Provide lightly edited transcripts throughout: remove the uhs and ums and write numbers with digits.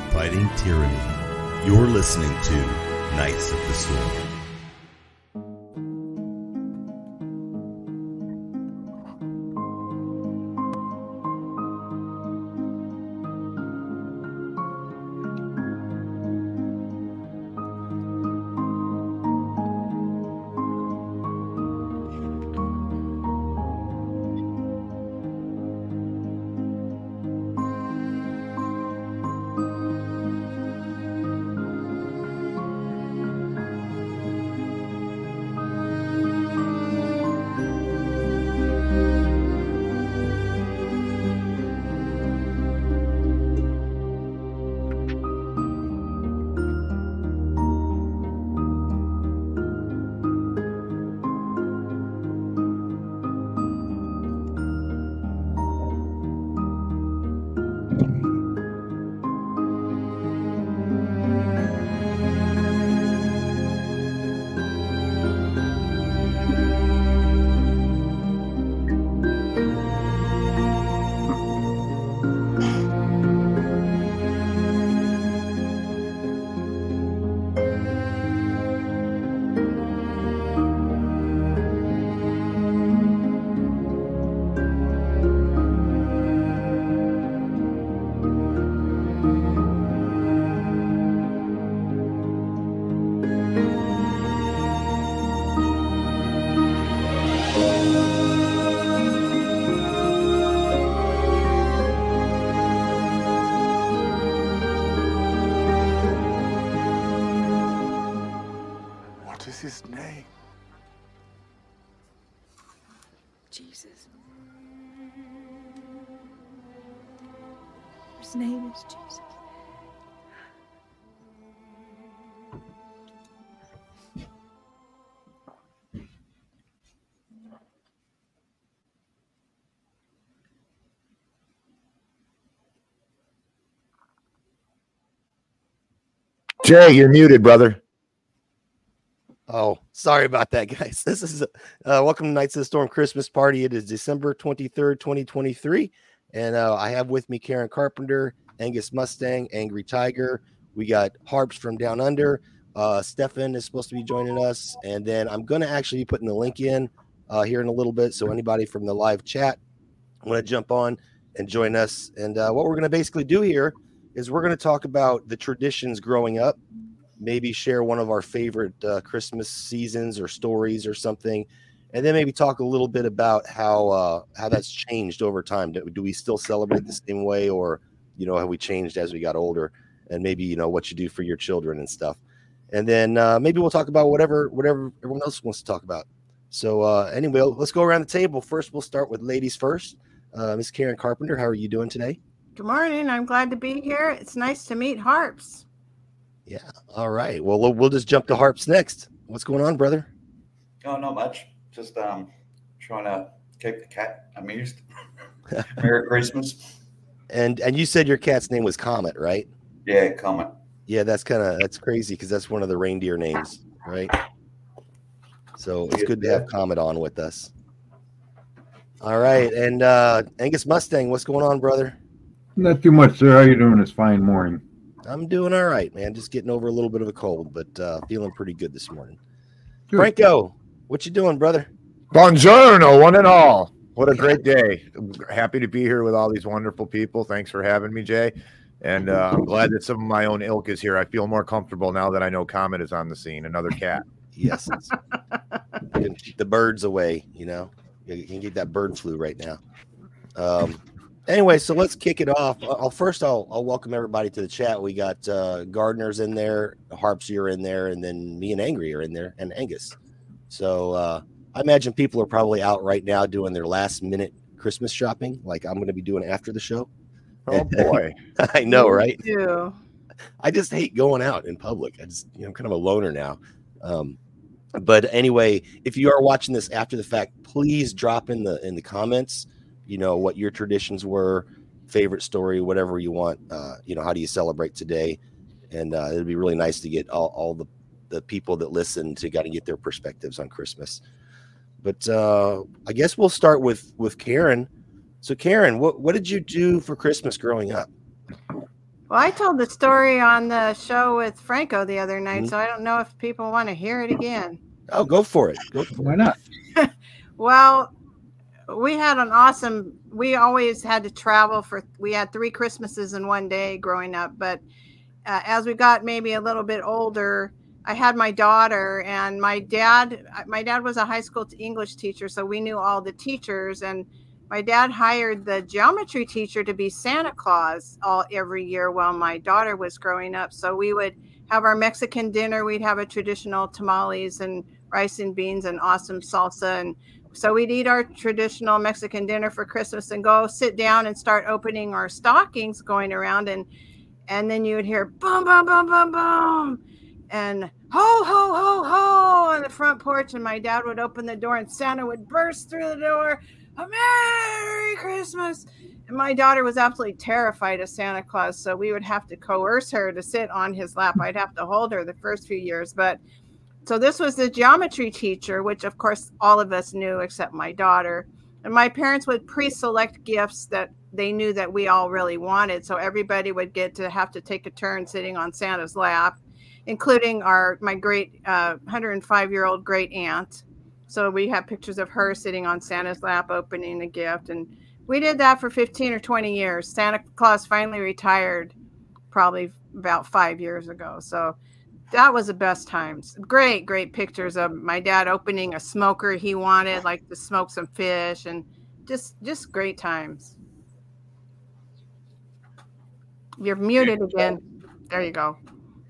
Fighting Tyranny. You're listening to Knights of the Storm. His name? Jesus. His name is Jesus. Jay, you're muted, brother. Oh, sorry about that, guys. This is welcome to Knights of the Storm Christmas party. It is December 23rd, 2023. And I have with me Karen Carpenter, Angus Mustang, Angry Tiger. We got Harps from Down Under. Stefan is supposed to be joining us. And then I'm going to actually be putting the link in here in a little bit. So anybody from the live chat want to jump on and join us. And what we're going to basically do here is we're going to talk about the traditions growing up. Maybe share one of our favorite Christmas seasons or stories or something, and then maybe talk a little bit about how that's changed over time. Do we still celebrate the same way, or have we changed as we got older? And maybe what you do for your children and stuff. And then maybe we'll talk about whatever everyone else wants to talk about. So anyway, let's go around the table. First, we'll start with ladies first. Miss Karen Carpenter, how are you doing today? Good morning. I'm glad to be here. It's nice to meet Harps. Yeah. All right. Well, we'll just jump to Harps next. What's going on, brother? Oh, not much. Just trying to keep the cat amused. Merry Christmas. And you said your cat's name was Comet, right? Yeah, Comet. Yeah, that's crazy because that's one of the reindeer names, right? So it's good to have Comet on with us. All right. And Angus Mustang, what's going on, brother? Not too much, sir. How you doing this fine morning? I'm doing all right, man. Just getting over a little bit of a cold, but feeling pretty good this morning. Good. Franco, what you doing, brother? Buongiorno, one and all. What a great day. I'm happy to be here with all these wonderful people. Thanks for having me, Jay. And I'm glad that some of my own ilk is here. I feel more comfortable now that I know Comet is on the scene, another cat. Yes. You can keep the birds away, You can get that bird flu right now. Anyway, so let's kick it off. I'll welcome everybody to the chat. We got Gardner's in there, Harps, you're in there, and then me and Angry are in there, and Angus. So I imagine people are probably out right now doing their last minute Christmas shopping, like I'm going to be doing after the show. Oh boy, I know, right? Yeah. I just hate going out in public. I'm kind of a loner now. But anyway, if you are watching this after the fact, please drop in the comments. What your traditions were, favorite story, whatever you want. How do you celebrate today? And it'd be really nice to get all the people that listen to get their perspectives on Christmas. But I guess we'll start with Karen. So Karen, what did you do for Christmas growing up? Well, I told the story on the show with Franco the other night, Mhm. so I don't know if people want to hear it again. Oh, go for it. Why not? Well, we had we always had to travel we had 3 Christmases in one day growing up. But as we got maybe a little bit older, I had my daughter, and my dad was a high school English teacher. So we knew all the teachers, and my dad hired the geometry teacher to be Santa Claus every year while my daughter was growing up. So we would have our Mexican dinner. We'd have a traditional tamales and rice and beans and awesome salsa. And so we'd eat our traditional Mexican dinner for Christmas and go sit down and start opening our stockings going around. And then you would hear boom, boom, boom, boom, boom, and ho, ho, ho, ho on the front porch. And my dad would open the door and Santa would burst through the door. A Merry Christmas. And my daughter was absolutely terrified of Santa Claus. So we would have to coerce her to sit on his lap. I'd have to hold her the first few years. But so this was the geometry teacher, which of course all of us knew except my daughter. And my parents would pre-select gifts that they knew that we all really wanted. So everybody would get to have to take a turn sitting on Santa's lap, including my great 105-year-old great aunt. So we have pictures of her sitting on Santa's lap opening a gift. And we did that for 15 or 20 years. Santa Claus finally retired probably about 5 years ago. So that was the best times. Great, great pictures of my dad opening a smoker he wanted, like to smoke some fish, and just great times. You're muted again. There you go.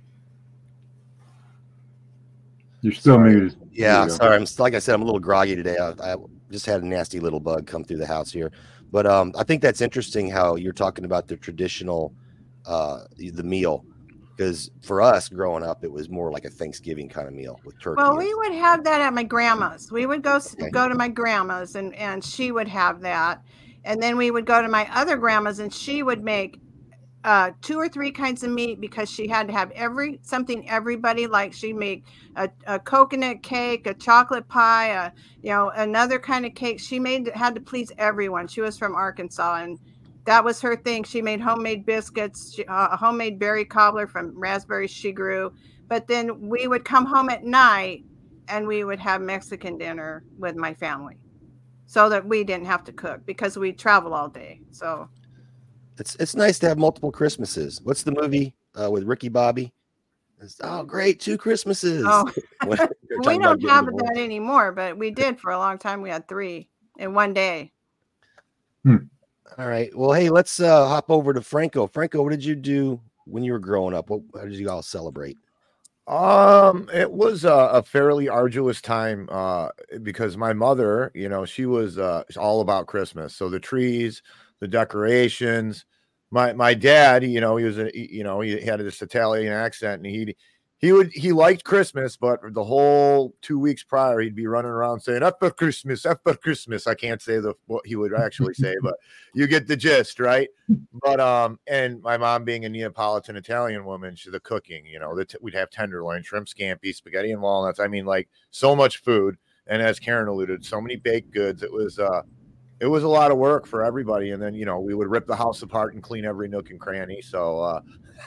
You're still muted. Yeah, sorry. Like I said, I'm a little groggy today. I just had a nasty little bug come through the house here. But I think that's interesting how you're talking about the traditional, the meal. Because for us growing up, it was more like a Thanksgiving kind of meal with turkey. Well, we would have that at my grandma's. We would go to my grandma's, and she would have that. And then we would go to my other grandma's, and she would make 2 or 3 kinds of meat, because she had to have something everybody liked. She'd make a coconut cake, a chocolate pie, another kind of cake. She had to please everyone. She was from Arkansas, and that was her thing. She made homemade biscuits, a homemade berry cobbler from raspberries she grew. But then we would come home at night and we would have Mexican dinner with my family, so that we didn't have to cook because we travel all day. So it's nice to have multiple Christmases. What's the movie with Ricky Bobby? Oh, great, 2 Christmases. Oh. We don't have that anymore, but we did for a long time. We had 3 in one day. All right. Well, hey, let's hop over to Franco. Franco, what did you do when you were growing up? How did you all celebrate? It was a fairly arduous time because my mother, she was all about Christmas. So the trees, the decorations. My dad, he was he had this Italian accent, and he liked Christmas, but the whole 2 weeks prior, he'd be running around saying "After Christmas, after Christmas." I can't say what he would actually say, but you get the gist, right? But and my mom, being a Neapolitan Italian woman, the cooking, we'd have tenderloin, shrimp scampi, spaghetti and walnuts. I mean, like, so much food, and as Karen alluded, so many baked goods. It was a lot of work for everybody, and then we would rip the house apart and clean every nook and cranny. So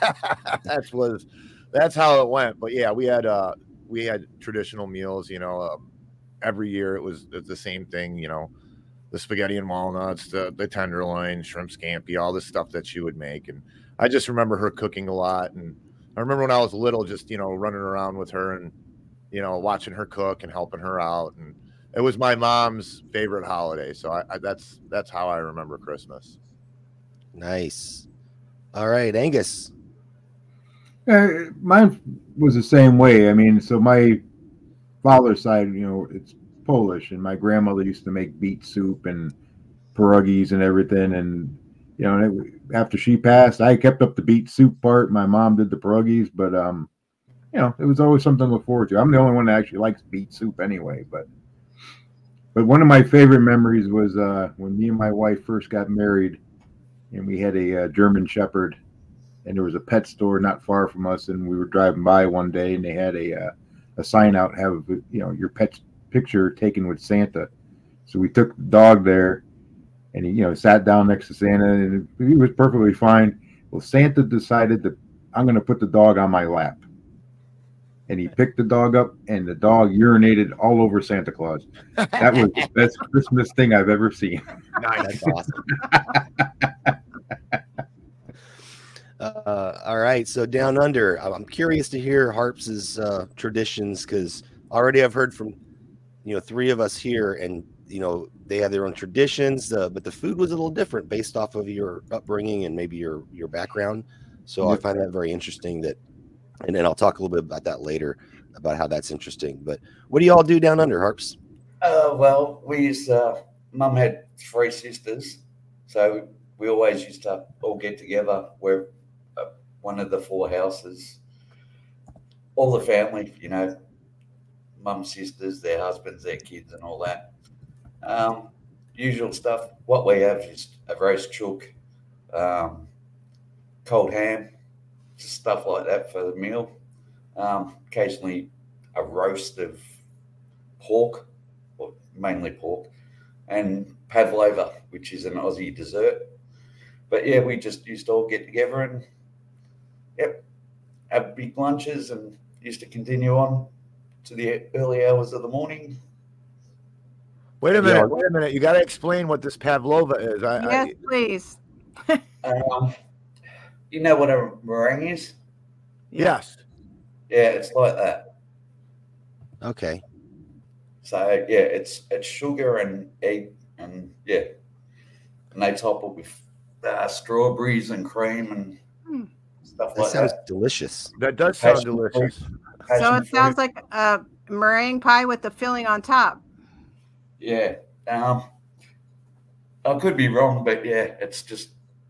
that's how it went. But yeah, we had traditional meals. Every year it was the same thing. The spaghetti and walnuts, the tenderloin, shrimp scampi, all this stuff that she would make. And I just remember her cooking a lot. And I remember when I was little, just running around with her and watching her cook and helping her out. And it was my mom's favorite holiday. So that's how I remember Christmas. Nice. All right, Angus. Mine was the same way. I mean, so my father's side, it's Polish, and my grandmother used to make beet soup and pierogies and everything. And after she passed, I kept up the beet soup part. My mom did the pierogies, but it was always something to look forward to. I'm the only one that actually likes beet soup anyway. But one of my favorite memories was when me and my wife first got married, and we had a German Shepherd. And there was a pet store not far from us, and we were driving by one day, and they had a sign out, have your pet's picture taken with Santa. So we took the dog there, and he sat down next to Santa, and he was perfectly fine. Well, Santa decided that I'm going to put the dog on my lap. And he picked the dog up, and the dog urinated all over Santa Claus. That was the best Christmas thing I've ever seen. Nice. That's awesome. All right, so down under, I'm curious to hear Harps's traditions, because already I've heard from 3 of us here, and they have their own traditions, but the food was a little different based off of your upbringing and maybe your background. So I find that very interesting. And then I'll talk a little bit about that later, about how that's interesting. But what do you all do down under, Harps? Well, we used Mum had 3 sisters, so we always used to all get together. We're one of the 4 houses, all the family, Mum's sisters, their husbands, their kids, and all that. Usual stuff. What we have is a roast chook, cold ham, just stuff like that for the meal. Occasionally a roast of pork, or mainly pork, and pavlova, which is an Aussie dessert. But yeah, we just used to all get together and have big lunches, and used to continue on to the early hours of the morning. Wait a minute. You got to explain what this pavlova is. Yes, please. You know what a meringue is? Yes. Yeah, it's like that. Okay. So yeah, it's sugar and egg, and and they top it with strawberries and cream and stuff like that. That sounds delicious. That does sound delicious. So it sounds like a meringue pie with the filling on top. Yeah. I could be wrong, but yeah, it's just.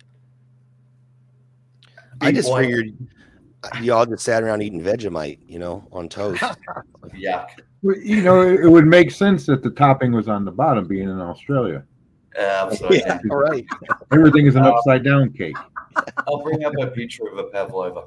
I just figured y'all just sat around eating Vegemite, on toast. Yuck. Well, it would make sense that the topping was on the bottom, being in Australia. Absolutely. Yeah, all right. Everything is an upside down cake. I'll bring up a picture of a pavlova.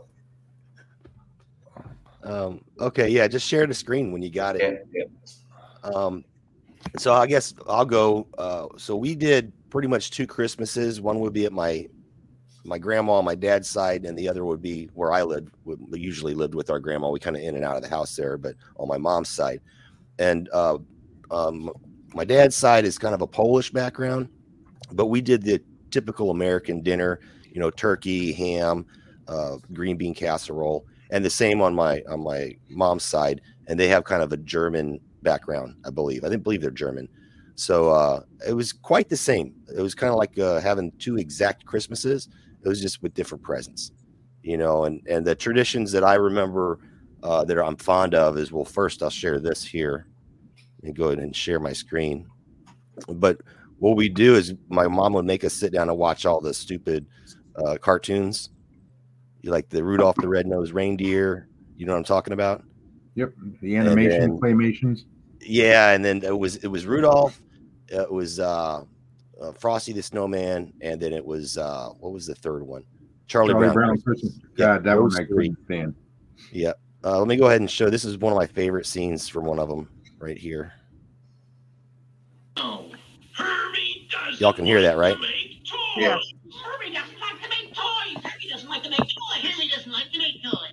Okay, yeah, just share the screen when you got it. Yeah. So I guess I'll go. So we did pretty much 2 Christmases. One would be at my grandma on my dad's side, and the other would be where I lived. We usually lived with our grandma. We kind of in and out of the house there, but on my mom's side. And my dad's side is kind of a Polish background, but we did the typical American dinner, turkey, ham, green bean casserole, and the same on my mom's side. And they have kind of a German background, I believe. I didn't believe they're German. So it was quite the same. It was kind of like having 2 exact Christmases. It was just with different presents, and the traditions that I remember that I'm fond of is, well, first I'll share this here and go ahead and share my screen. But what we do is my mom would make us sit down and watch all the stupid cartoons. You like the Rudolph the Red-Nosed Reindeer. You know what I'm talking about? Yep. The animation, claymations. Yeah. And then it was Rudolph. It was Frosty the Snowman, and then it was what was the third one? Charlie Brown Christmas. God, that was my great fan. Yeah. Let me go ahead and show. This is one of my favorite scenes from one of them right here. Y'all can hear that, right? Yeah. Herbie doesn't like to make toys. Herbie doesn't like to make toys. Herbie doesn't like to make toys.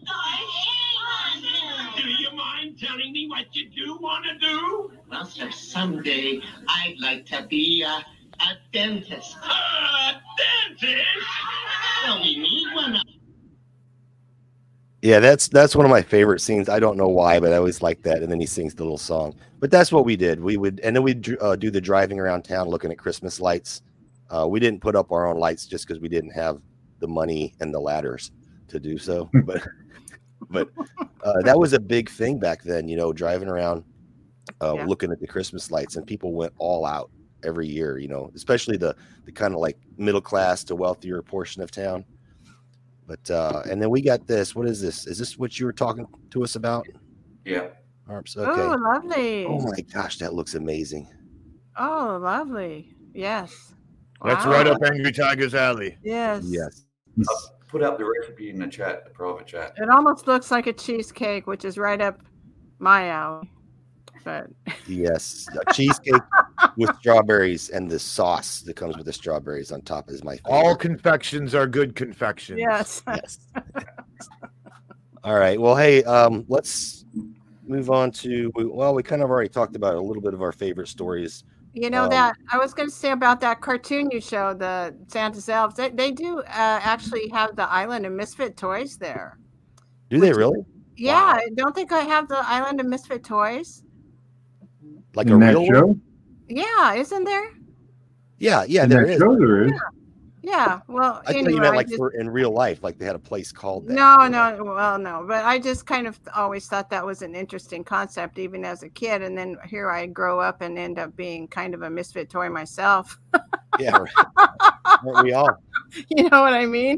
Do you mind telling me what you do want to do? Well, sir, someday I'd like to be a dentist. A dentist? Well, we need one. Yeah, that's one of my favorite scenes. I don't know why, but I always like that. And then he sings the little song. But that's what we did. And then we'd do the driving around town looking at Christmas lights. We didn't put up our own lights just because we didn't have the money and the ladders to do so. But that was a big thing back then, driving around looking at the Christmas lights, and people went all out every year, especially the kind of like middle class to wealthier portion of town. But and then we got this. What is this? Is this what you were talking to us about? Yeah. Harps. Okay. Oh, lovely. Oh my gosh, that looks amazing. Oh, lovely. Yes. That's Wow. right up Angry Tiger's alley. Yes. Yes. Put up the recipe in the chat, the private chat. It almost looks like a cheesecake, which is right up my alley. But Yes. Cheesecake. with strawberries, and the sauce that comes with the strawberries on top is my favorite. All confections are good confections. Yes. Yes. All right. Well, hey, let's move on to, well, we kind of already talked about a little bit of our favorite stories. You know that I was going to say about that cartoon you showed, the Santa's Elves. They do actually have the Island of Misfit Toys there. Do they really? Yeah, I don't think I have the Island of Misfit Toys. Like In a that real show? one? Yeah, isn't there? Yeah, In there that is. show there is. Yeah. Well, I thought anyway, you meant I like just- for in real life, like they had a place called that. No. But I just kind of always thought that was an interesting concept, even as a kid. And then here I grow up and end up being kind of a misfit toy myself. Yeah, right. Aren't we all? You know what I mean?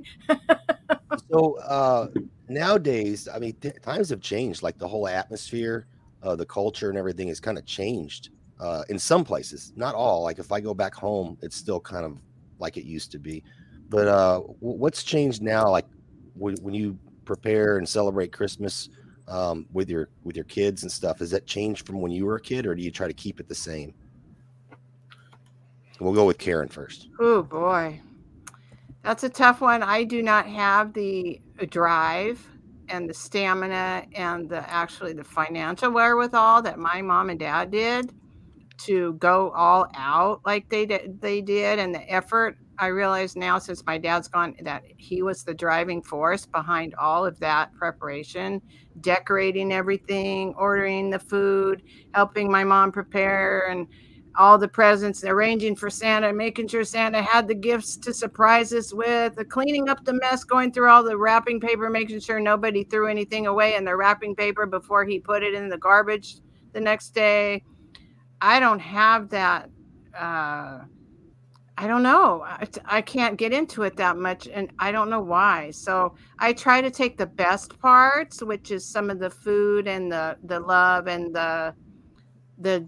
So nowadays, I mean, times have changed. Like the whole atmosphere, the culture, and everything has kind of changed in some places. Not all. Like if I go back home, it's still kind of like it used to be. But what's changed now? Like when you prepare and celebrate Christmas with your kids and stuff, has that changed from when you were a kid, or do you try to keep it the same? We'll go with Karen first. Oh boy, that's a tough one. I do not have the drive and the stamina and the financial wherewithal that my mom and dad did to go all out like they did, and the effort. I realize now, since my dad's gone, that he was the driving force behind all of that preparation, decorating everything, ordering the food, helping my mom prepare, and all the presents, arranging for Santa, making sure Santa had the gifts to surprise us with, the cleaning up the mess, going through all the wrapping paper, making sure nobody threw anything away in the wrapping paper before he put it in the garbage the next day. I don't have that. I don't know. I can't get into it that much, and I don't know why. So I try to take the best parts, which is some of the food and the love and the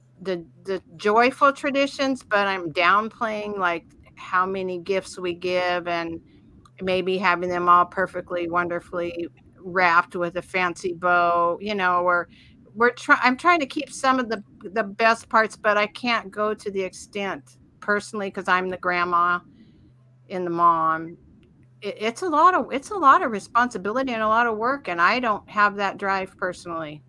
joyful traditions, but I'm downplaying like how many gifts we give and maybe having them all perfectly, wonderfully wrapped with a fancy bow, or I'm trying to keep some of the best parts, but I can't go to the extent personally because I'm the grandma and the mom. It's a lot of responsibility and a lot of work, and I don't have that drive personally.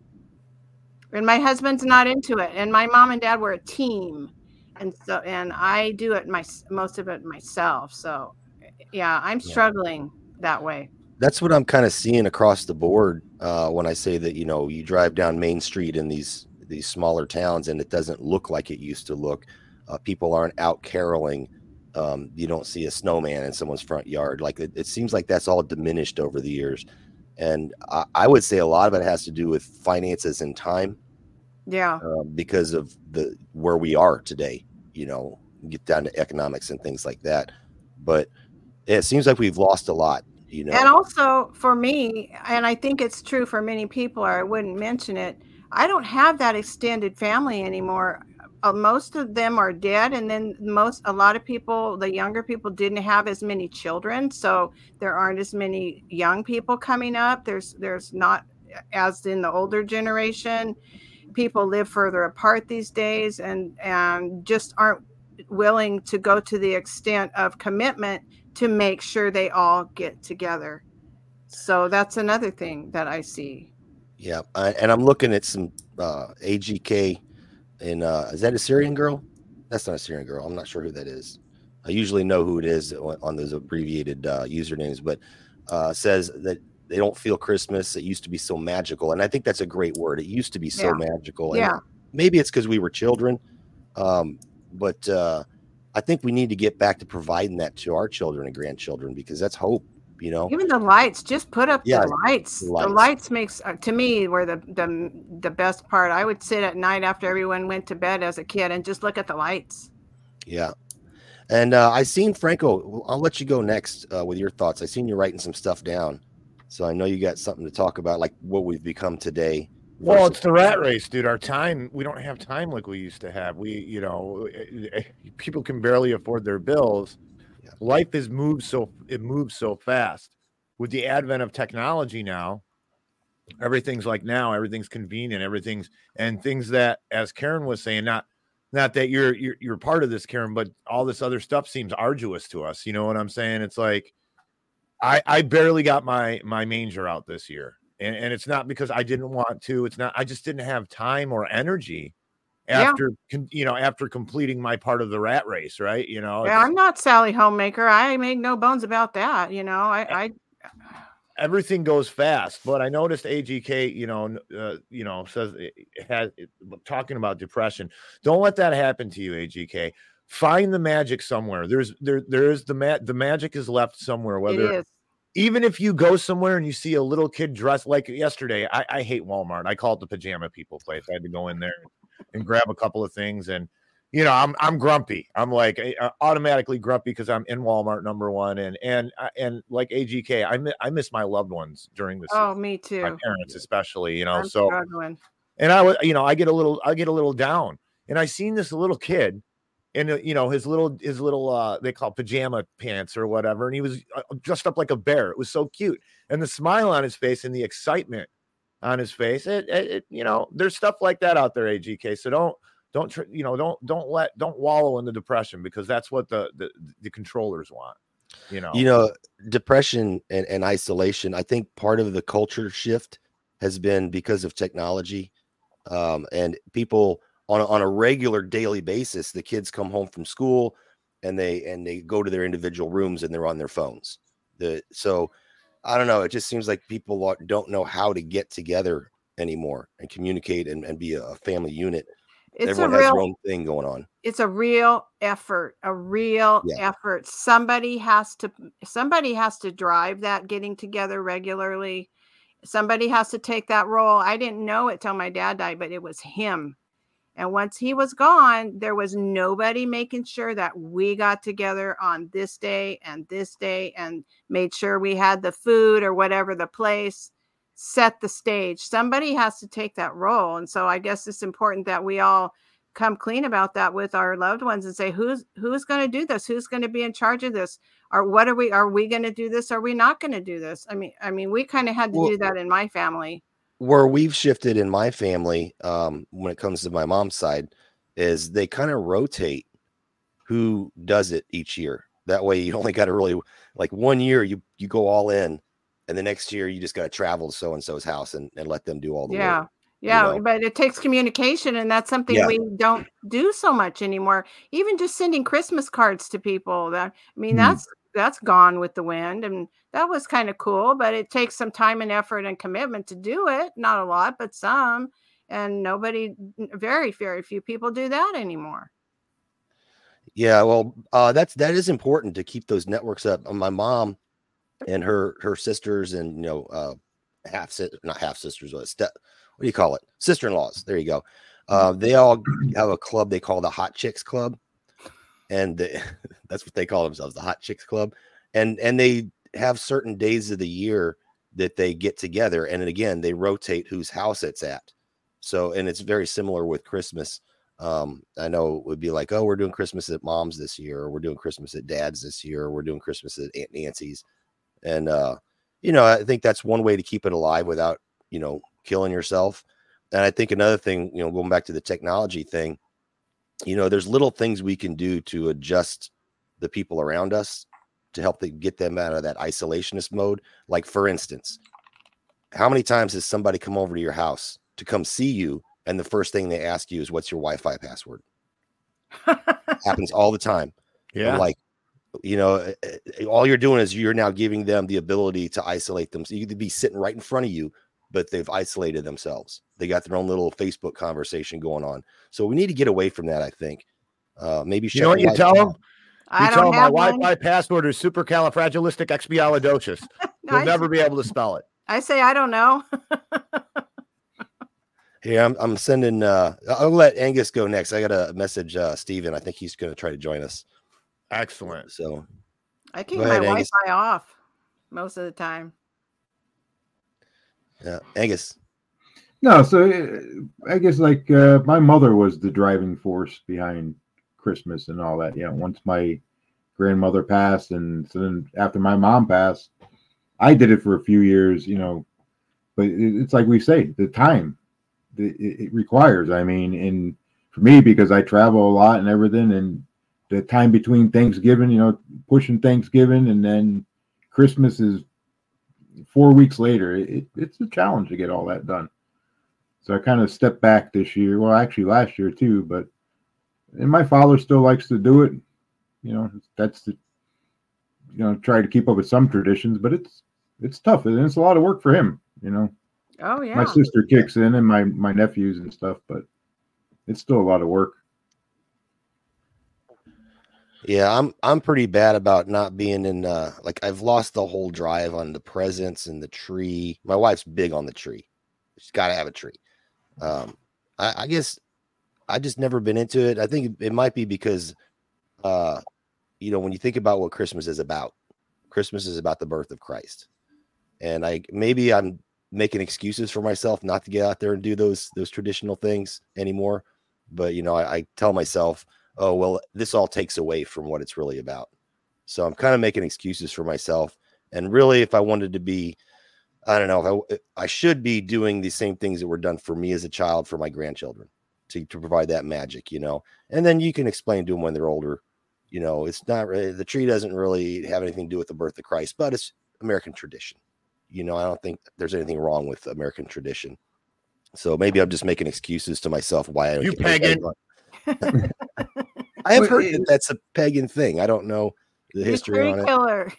And my husband's not into it, and my mom and dad were a team, and I do it most of it myself. So yeah, I'm struggling that way. That's what I'm kind of seeing across the board when I say that, you drive down Main Street in these smaller towns and it doesn't look like it used to look. People aren't out caroling. You don't see a snowman in someone's front yard. Like it seems like that's all diminished over the years. And I would say a lot of it has to do with finances and time. Yeah. Because of where we are today, get down to economics and things like that. But it seems like we've lost a lot. And also for me, and I think it's true for many people, or I wouldn't mention it, I don't have that extended family anymore. Most of them are dead, and then a lot of people, the younger people, didn't have as many children, so there aren't as many young people coming up. There's not, as in the older generation. People live further apart these days, and just aren't willing to go to the extent of commitment to make sure they all get together. So that's another thing that I see. Yeah, and I'm looking at some AGK, and is that a Syrian girl? That's not a Syrian girl. I'm not sure who that is. I usually know who it is on those abbreviated usernames, but says that they don't feel Christmas. It used to be so magical, and I think that's a great word. It used to be so magical. And maybe it's because we were children, but I think we need to get back to providing that to our children and grandchildren, because that's hope. Even the lights, just put up the lights. The lights makes, to me, were the best part. I would sit at night after everyone went to bed as a kid and just look at the lights. Yeah. And I seen Franco, I'll let you go next with your thoughts. I seen you writing some stuff down, so I know you got something to talk about, like what we've become today. Well, it's the rat race, dude. Our time, we don't have time like we used to have. People can barely afford their bills. Yeah. Life has moved so fast. With the advent of technology now, everything's convenient, things that, as Karen was saying, Not that you're part of this, Karen, but all this other stuff seems arduous to us. You know what I'm saying? It's like I barely got my manger out this year. And it's not because I didn't want to. It's not. I just didn't have time or energy after after completing my part of the rat race, right? Yeah, I'm not Sally Homemaker. I make no bones about that. I everything goes fast. But I noticed AGK, says it has talking about depression. Don't let that happen to you, AGK. Find the magic somewhere. There is the magic is left somewhere. Whether it is. Even if you go somewhere and you see a little kid dressed like yesterday, I hate Walmart. I call it the pajama people place. I had to go in there and grab a couple of things, and I'm grumpy. I'm like automatically grumpy because I'm in Walmart, number one, and like AGK, I miss my loved ones during this. Oh, me too. My parents, especially, I'm struggling. And I get a little down, and I seen this little kid. And his little they call pajama pants or whatever, and he was dressed up like a bear. It was so cute, and the smile on his face and the excitement on his face. There's stuff like that out there, AGK. So don't wallow in the depression, because that's what the controllers want. Depression and isolation. I think part of the culture shift has been because of technology, and people. On a regular daily basis, the kids come home from school and they go to their individual rooms and they're on their phones. So I don't know. It just seems like people don't know how to get together anymore and communicate and be a family unit. Everyone has their own thing going on. It's a real effort, effort. Somebody has to drive that getting together regularly. Somebody has to take that role. I didn't know it till my dad died, but it was him. And once he was gone, there was nobody making sure that we got together on this day and made sure we had the food or whatever the place, set the stage. Somebody has to take that role. And so I guess it's important that we all come clean about that with our loved ones and say, who's going to do this? Who's going to be in charge of this? Or what are we going to do this? Are we not going to do this? I mean, we kind of had to do that in my family. Where we've shifted in my family, when it comes to my mom's side, is they kind of rotate who does it each year. That way you only got to really, like, 1 year you go all in, and the next year you just got to travel to so-and-so's house and let them do all the work. Yeah, but it takes communication, and that's something we don't do so much anymore. Even just sending Christmas cards to people, that's gone with the wind, and that was kind of cool, but it takes some time and effort and commitment to do it. Not a lot, but some, and very, very few people do that anymore. Yeah, well, that is important to keep those networks up. My mom and her sisters and not half sisters, what do you call it? Sister-in-laws. There you go. They all have a club they call the Hot Chicks Club, and that's what they call themselves, the Hot Chicks Club. And they have certain days of the year that they get together, and then again they rotate whose house it's at. So, and it's very similar with Christmas. I know it would be like, oh, we're doing Christmas at Mom's this year, or we're doing Christmas at Dad's this year, or we're doing Christmas at Aunt Nancy's. And I think that's one way to keep it alive without killing yourself. And I think another thing, going back to the technology thing, there's little things we can do to adjust the people around us to help get them out of that isolationist mode. Like, for instance, how many times has somebody come over to your house to come see you, and the first thing they ask you is, what's your Wi-Fi password? Happens all the time. Yeah. I'm like, all you're doing is you're now giving them the ability to isolate them. So you could be sitting right in front of you, but they've isolated themselves. They got their own little Facebook conversation going on. So we need to get away from that, I think. Maybe you know what you tell them? I tell them my one. Wi-Fi password is supercalifragilisticexpialidocious. You'll never be able to spell it. I say I don't know. Hey, I'm sending. I'll let Angus go next. I got to message Steven. I think he's going to try to join us. Excellent. So I keep my Wi-Fi off most of the time. Yeah, Angus. No, so I guess like my mother was the driving force behind Christmas and all that. Once my grandmother passed, and so then after my mom passed, I did it for a few years, but it's like we say, the time it requires. I mean, and for me, because I travel a lot and everything, and the time between Thanksgiving, pushing Thanksgiving, and then Christmas is 4 weeks later. It's a challenge to get all that done. So I kind of stepped back this year. Well, actually last year too, and my father still likes to do it. That's the, try to keep up with some traditions, but it's tough, and it's a lot of work for him. Oh yeah. My sister kicks in, and my nephews and stuff, but it's still a lot of work. Yeah, I'm pretty bad about not being in I've lost the whole drive on the presents and the tree. My wife's big on the tree. She's got to have a tree. I guess I just never been into it. I think it might be because when you think about what Christmas is about the birth of Christ. And maybe I'm making excuses for myself not to get out there and do those traditional things anymore. But I tell myself, oh, well, this all takes away from what it's really about. So I'm kind of making excuses for myself. And really, if I wanted to be, I don't know, if I should be doing the same things that were done for me as a child for my grandchildren to provide that magic, and then you can explain to them when they're older, it's not really, the tree doesn't really have anything to do with the birth of Christ, but it's American tradition. I don't think there's anything wrong with American tradition. So maybe I'm just making excuses to myself why I don't. You pagan. I have heard that that's a pagan thing. I don't know the history on it. Killer.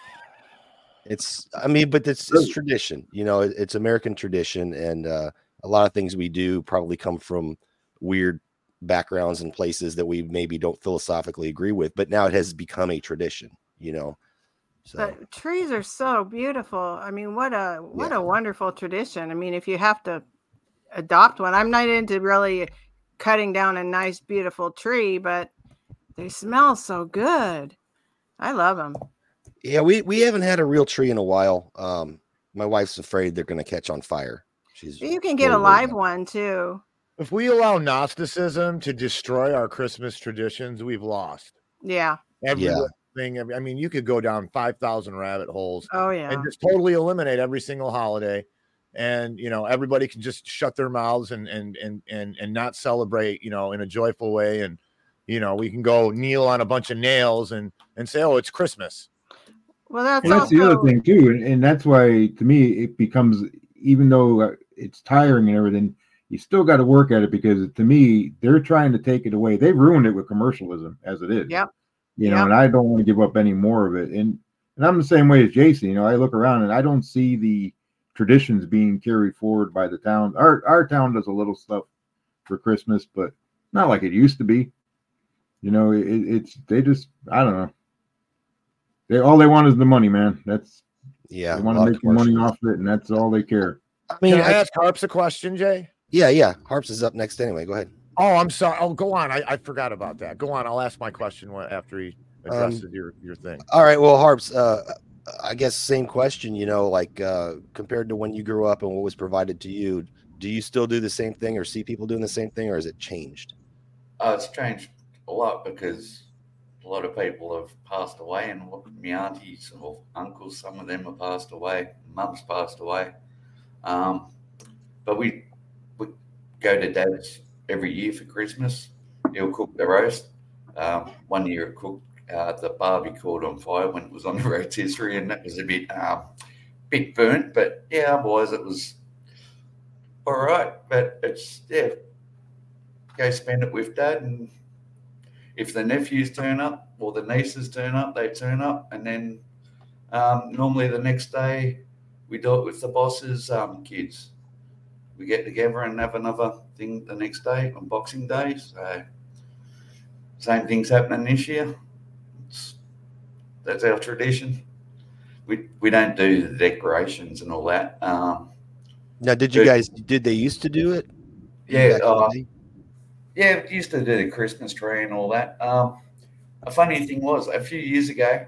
But it's tradition. It's American tradition, and a lot of things we do probably come from weird backgrounds and places that we maybe don't philosophically agree with. But now it has become a tradition. So. But trees are so beautiful. I mean, what a wonderful tradition. I mean, if you have to adopt one, I'm not into really cutting down a nice, beautiful tree, but they smell so good. I love them. Yeah, we haven't had a real tree in a while. My wife's afraid they're going to catch on fire. You can get a live one too. If we allow Gnosticism to destroy our Christmas traditions, we've lost. Yeah. Everything. I mean, you could go down 5,000 rabbit holes. Oh yeah. And just totally eliminate every single holiday. And everybody can just shut their mouths and not celebrate, in a joyful way. And we can go kneel on a bunch of nails and say, oh, it's Christmas. Well, that's the other thing too, and that's why to me it becomes, even though it's tiring and everything, you still got to work at it, because to me they're trying to take it away. They've ruined it with commercialism as it is. Yep. And I don't want to give up any more of it. And I'm the same way as Jason. I look around and I don't see the traditions being carried forward by the town. Our town does a little stuff for Christmas, but not like it used to be. They just, I don't know. All they want is the money, man. They want to make money off it, and that's all they care. I mean, can I ask Harps a question, Jay? Yeah. Harps is up next anyway. Go ahead. Oh, I'm sorry. Oh, go on. I forgot about that. Go on. I'll ask my question after he addresses your thing. All right. Well, Harps, I guess same question, compared to when you grew up and what was provided to you, do you still do the same thing or see people doing the same thing, or has it changed? It's changed a lot because a lot of people have passed away, and my aunties or uncles, some of them have passed away. Mum's passed away. But we go to Dad's every year for Christmas. He'll cook the roast. One year he cooked the barbie caught on fire when it was on the rotisserie, and that was a bit burnt. But yeah, otherwise it was all right. But it's go spend it with Dad, and if the nephews turn up or the nieces turn up, they turn up. And then normally the next day we do it with the boss's kids. We get together and have another thing the next day on Boxing Day. So same thing's happening this year. That's our tradition. We don't do the decorations and all that. Now, did they used to do it? Yeah. Yeah, we used to do the Christmas tree and all that. A funny thing was, a few years ago,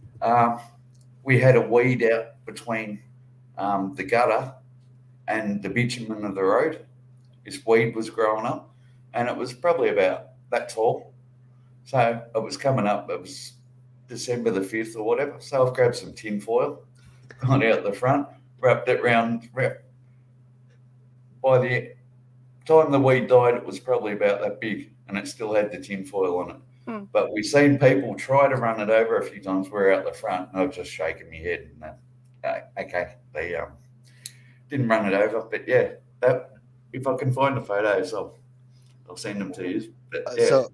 we had a weed out between the gutter and the bitumen of the road. This weed was growing up, and it was probably about that tall. So it was coming up. It was December the 5th or whatever. So I've grabbed some tin foil, gone out the front, wrapped it round by the time the weed died, it was probably about that big, and it still had the tin foil on it. Hmm. But we've seen people try to run it over a few times. We're out the front, and I've just shaken my head. And okay, they didn't run it over. But yeah, if I can find the photos, I'll send them to you. But, yeah. So,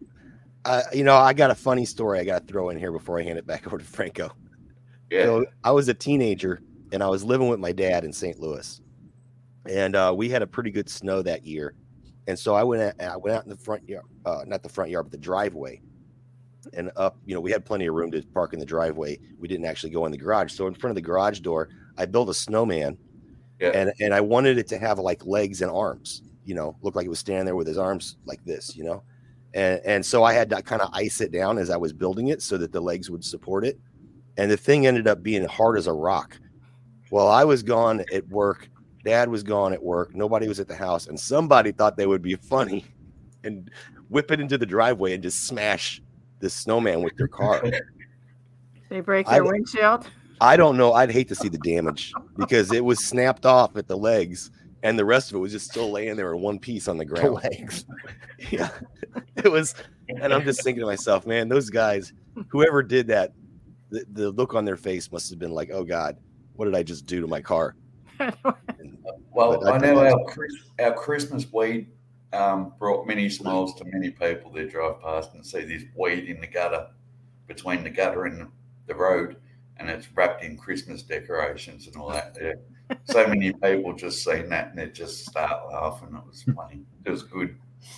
I got a funny story I got to throw in here before I hand it back over to Franco. Yeah. So I was a teenager and I was living with my dad in St. Louis, and we had a pretty good snow that year. And so I went out in the front yard, not the front yard, but the driveway, and up. We had plenty of room to park in the driveway. We didn't actually go in the garage. So in front of the garage door, I built a snowman, and I wanted it to have like legs and arms. Looked like it was standing there with his arms like this. And so I had to kind of ice it down as I was building it so that the legs would support it. And the thing ended up being hard as a rock. Well, I was gone at work. Dad was gone at work. Nobody was at the house. And somebody thought they would be funny and whip it into the driveway and just smash this snowman with their car. They break their windshield. I don't know. I'd hate to see the damage because it was snapped off at the legs. And the rest of it was just still laying there in one piece on the ground. The legs. Yeah. It was. And I'm just thinking to myself, man, those guys, whoever did that, the look on their face must have been like, oh, God, what did I just do to my car? Well, I know our Christmas weed brought many smiles to many people that drive past and see this weed in the gutter, between the gutter and the road, and it's wrapped in Christmas decorations and all that. Yeah. So many people just seen that and they just start laughing. It was funny. It was good.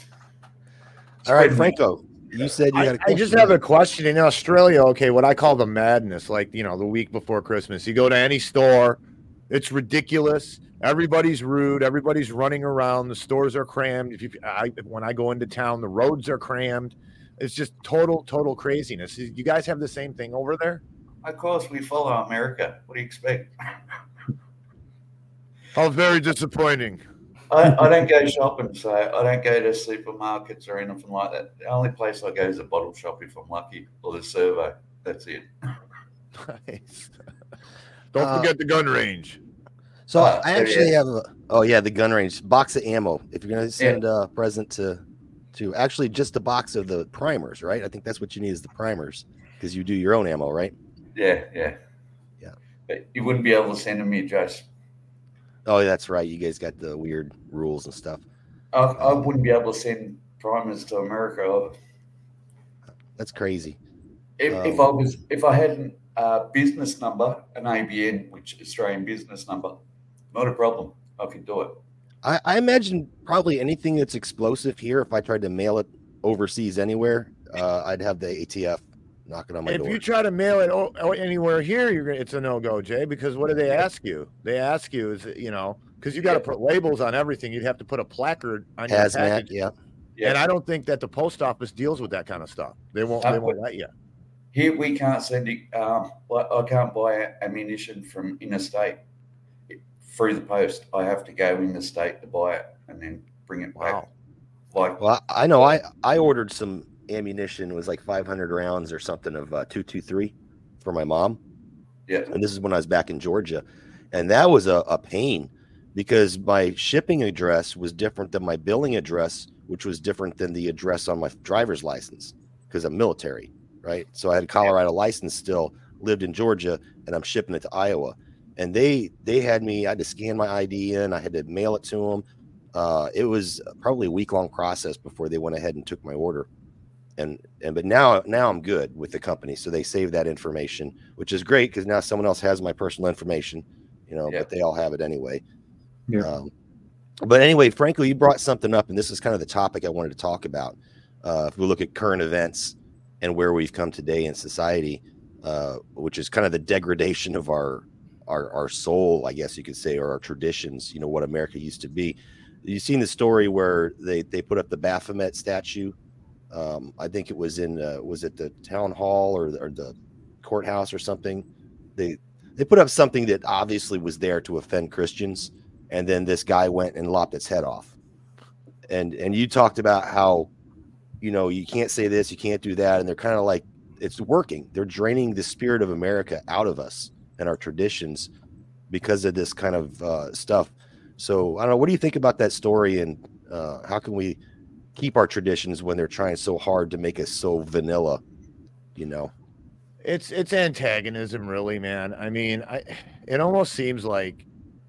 All right, Franco, you said you had a question. I just have a question. In Australia, okay, what I call the madness, like, the week before Christmas, you go to any store, it's ridiculous. Everybody's rude. Everybody's running around. The stores are crammed. When I go into town, the roads are crammed. It's just total craziness. You guys have the same thing over there? Of course, we follow America. What do you expect? Oh, very disappointing. I don't go shopping, so I don't go to supermarkets or anything like that. The only place I go is a bottle shop if I'm lucky, or the Servo. That's it. Nice. Don't forget the gun range. So I actually have the gun range, box of ammo. If you're going to send a present to actually just a box of the primers, right? I think that's what you need is the primers because you do your own ammo, right? Yeah. But you wouldn't be able to send them here, Josh. Oh, that's right. You guys got the weird rules and stuff. I wouldn't be able to send primers to America either. That's crazy. If I had a business number, an ABN, which Australian business number, not a problem. I could do it. I imagine probably anything that's explosive here, if I tried to mail it overseas anywhere, I'd have the ATF knocking on my door. If you try to mail it anywhere here, it's a no-go, Jay, because what do they ask you? They ask you because you got to put labels on everything. You'd have to put a placard on your package. Yeah. And I don't think that the post office deals with that kind of stuff. They won't let you. Here we can't send it. I can't buy ammunition from interstate through the post. I have to go in the state to buy it and then bring it back. Well, I know I ordered some ammunition. It was like 500 rounds or something of 223 for my mom. Yeah. And this is when I was back in Georgia. And that was a pain because my shipping address was different than my billing address, which was different than the address on my driver's license because I'm military, right? So I had a Colorado license still, lived in Georgia, and I'm shipping it to Iowa. And they had me, I had to scan my ID in. I had to mail it to them. It was probably a week-long process before they went ahead and took my order. But now I'm good with the company. So they save that information, which is great because now someone else has my personal information, but they all have it anyway. Yeah. But anyway, Franco, you brought something up, and this is kind of the topic I wanted to talk about. If we look at current events and where we've come today in society, which is kind of the degradation of our soul, I guess you could say, or our traditions, what America used to be. You've seen the story where they put up the Baphomet statue. I think it was was it the town hall or the courthouse or something? They put up something that obviously was there to offend Christians. And then this guy went and lopped its head off. And you talked about how, you can't say this, you can't do that. And they're kind of like, it's working. They're draining the spirit of America out of us and our traditions because of this kind of stuff. So I don't know. What do you think about that story? And How can we keep our traditions when they're trying so hard to make us so vanilla? You know, It's antagonism, really, man. I mean, it almost seems like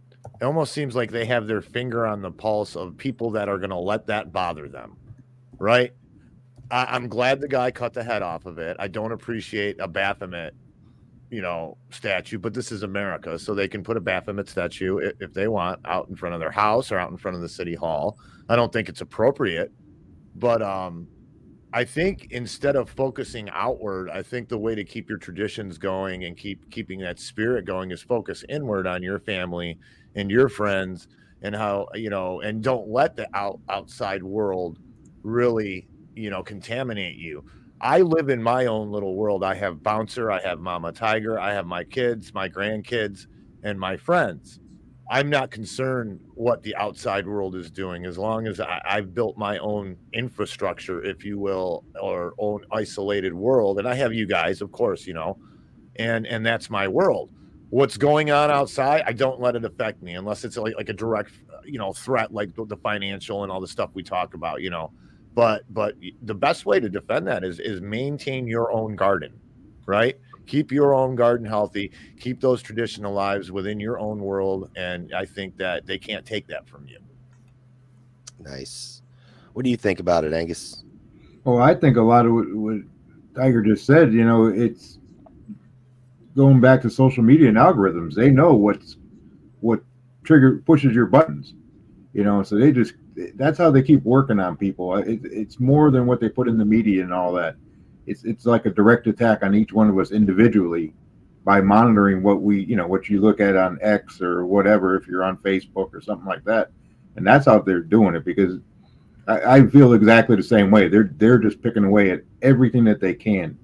they have their finger on the pulse of people that are going to let that bother them, right? I'm glad the guy cut the head off of it. I don't appreciate a Baphomet, statue, but this is America, so they can put a Baphomet statue if they want out in front of their house or out in front of the city hall. I don't think it's appropriate, but I think instead of focusing outward, I think the way to keep your traditions going and keeping that spirit going is focus inward on your family and your friends, and how, and don't let the outside world really, contaminate you. I live in my own little world. I have Bouncer, I have Mama Tiger, I have my kids, my grandkids, and my friends. I'm not concerned what the outside world is doing, as long as I've built my own infrastructure, if you will, or own isolated world. And I have you guys, of course, and that's my world. What's going on outside, I don't let it affect me unless it's like a direct, threat, like the financial and all the stuff we talk about, But the best way to defend that is maintain your own garden, right? Keep your own garden healthy. Keep those traditional lives within your own world, and I think that they can't take that from you. Nice. What do you think about it, Angus? Well, I think a lot of what Tiger just said, it's going back to social media and algorithms. They know what pushes your buttons, so that's how they keep working on people. It's more than what they put in the media and all that. It's like a direct attack on each one of us individually by monitoring what you look at on X or whatever, if you're on Facebook or something like that. And that's how they're doing it, because I feel exactly the same way. They're just picking away at everything that they can,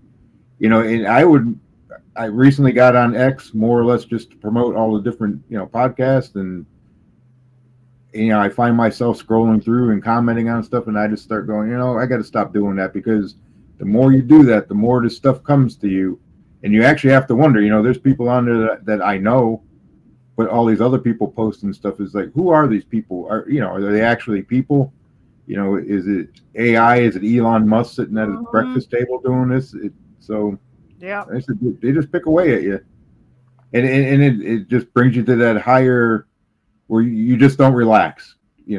and I recently got on X more or less just to promote all the different, podcasts, and I find myself scrolling through and commenting on stuff, and I just start going, I got to stop doing that, because the more you do that, the more this stuff comes to you, and you actually have to wonder, there's people on there that I know, but all these other people posting stuff is like, who are these people? Are they actually people? Is it AI? Is it Elon Musk sitting at his breakfast table doing this? Yeah, they just pick away at you, and it just brings you to that higher, where you just don't relax.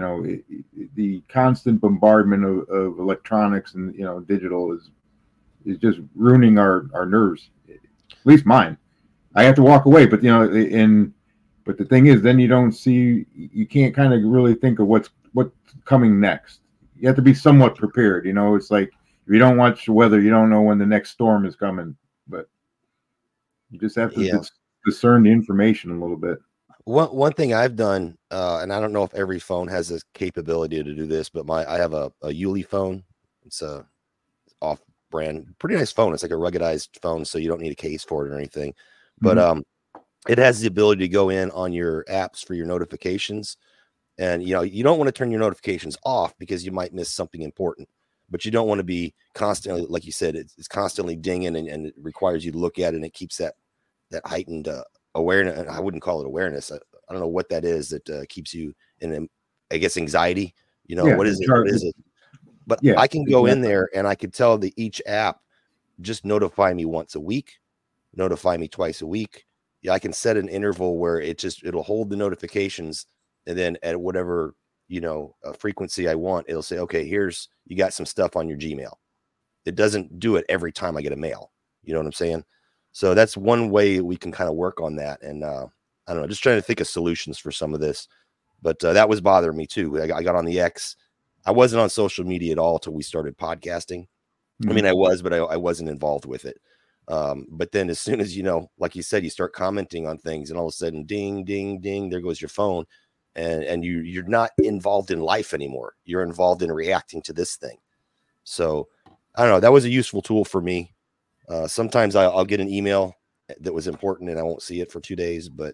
The constant bombardment of electronics and digital is just ruining our nerves. At least mine. I have to walk away, but but the thing is, then you can't kind of really think of what's coming next. You have to be somewhat prepared. It's like, if you don't watch the weather, you don't know when the next storm is coming. But you just have to discern the information a little bit. One thing I've done, and I don't know if every phone has this capability to do this, but I have a Yuli phone. It's a off-brand, pretty nice phone. It's like a ruggedized phone, so you don't need a case for it or anything. But it has the ability to go in on your apps for your notifications, and you don't want to turn your notifications off because you might miss something important. But you don't want to be constantly, like you said, it's constantly dinging, and it requires you to look at it, and it keeps that heightened awareness. And I wouldn't call it awareness. I don't know what that is that keeps you in, I guess, anxiety. What is it? What is it? But I can go in there and I can tell each app, just notify me once a week, notify me twice a week. I can set an interval where it'll hold the notifications, and then at whatever frequency I want, it'll say, okay, you got some stuff on your Gmail. It doesn't do it every time I get a mail. You know what I'm saying? So that's one way we can kind of work on that. And I don't know, just trying to think of solutions for some of this. But that was bothering me too. I got on the X. I wasn't on social media at all till we started podcasting. I mean, I was, but I wasn't involved with it. But then as soon as, like you said, you start commenting on things, and all of a sudden, ding, ding, ding, there goes your phone. And you're not involved in life anymore. You're involved in reacting to this thing. So I don't know. That was a useful tool for me. Sometimes I'll get an email that was important and I won't see it for 2 days, but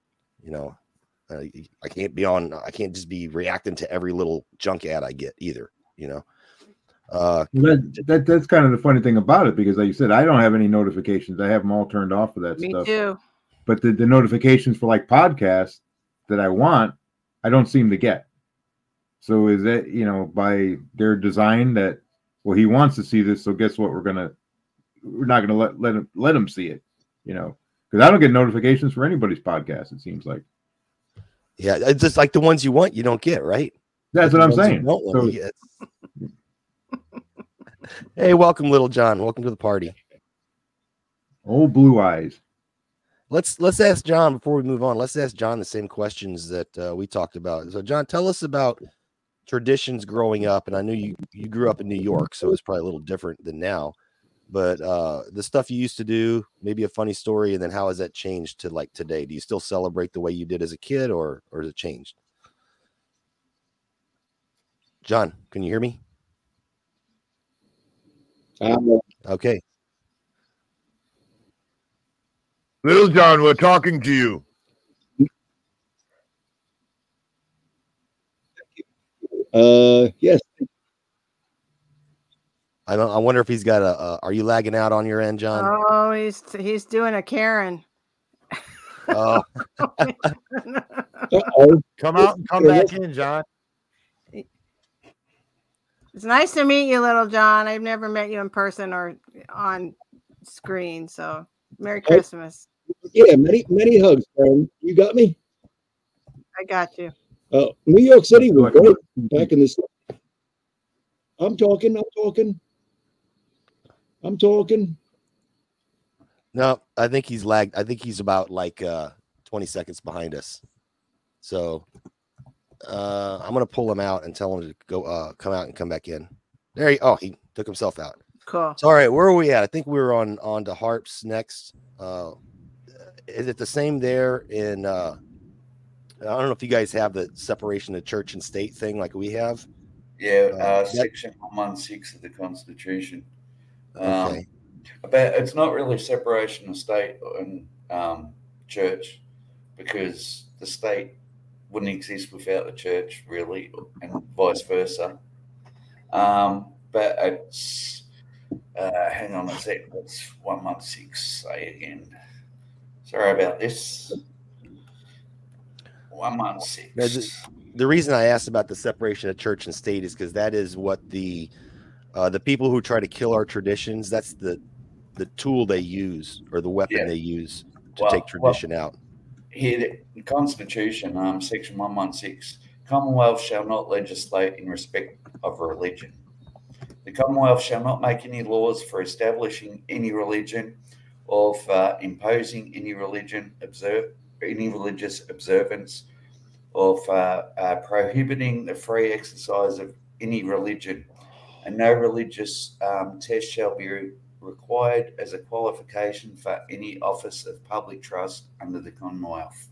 I can't just be reacting to every little junk ad I get either, That's kind of the funny thing about it, because like you said, I don't have any notifications. I have them all turned off for that stuff. Me too. But the notifications for like podcasts that I want, I don't seem to get. So is that, you know, by their design that, well, he wants to see this, so guess what? We're not gonna let him see it, you know, because I don't get notifications for anybody's podcast. It seems like. Yeah, it's just like the ones you want, you don't get, right? That's like what I'm saying. So, hey, welcome, Little John. Welcome to the party. Oh, blue eyes. Let's ask John before we move on. Let's ask John the same questions that we talked about. So, John, tell us about traditions growing up. And I know you grew up in New York, so it's probably a little different than now. But the stuff you used to do, maybe a funny story, and then how has that changed to like today? Do you still celebrate the way you did as a kid, or has it changed? John, can you hear me? Okay. Little John, we're talking to you. Yes. I wonder if he's got are you lagging out on your end, John? Oh, he's doing a Karen. Oh. Come out and come back in, John. It's nice to meet you, Little John. I've never met you in person or on screen. So Merry Christmas. Yeah, many hugs, friend. You got me? I got you. New York City was great back in the city. I'm talking. No, I think he's lagged. I think he's about like 20 seconds behind us. So I'm gonna pull him out and tell him to go come out and come back in. There he took himself out. Cool. So all right, where are we at? I think we were on to harps next. Is it the same there in I don't know if you guys have the separation of church and state thing like we have? Yeah, Section 116 of the Constitution. Okay. But it's not really separation of state and church, because the state wouldn't exist without the church, really, and vice versa. But it's hang on a sec. What's 116 say again? Sorry about this. 116. The reason I asked about the separation of church and state is because that is what the people who try to kill our traditions, that's the tool they use, or the weapon they use to take tradition out. Here, the Constitution, Section 116, Commonwealth shall not legislate in respect of religion. The Commonwealth shall not make any laws for establishing any religion, or for imposing any religious observance, or for prohibiting the free exercise of any religion, and no religious test shall be required as a qualification for any office of public trust under the Commonwealth.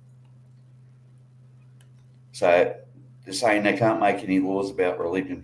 So they're saying they can't make any laws about religion.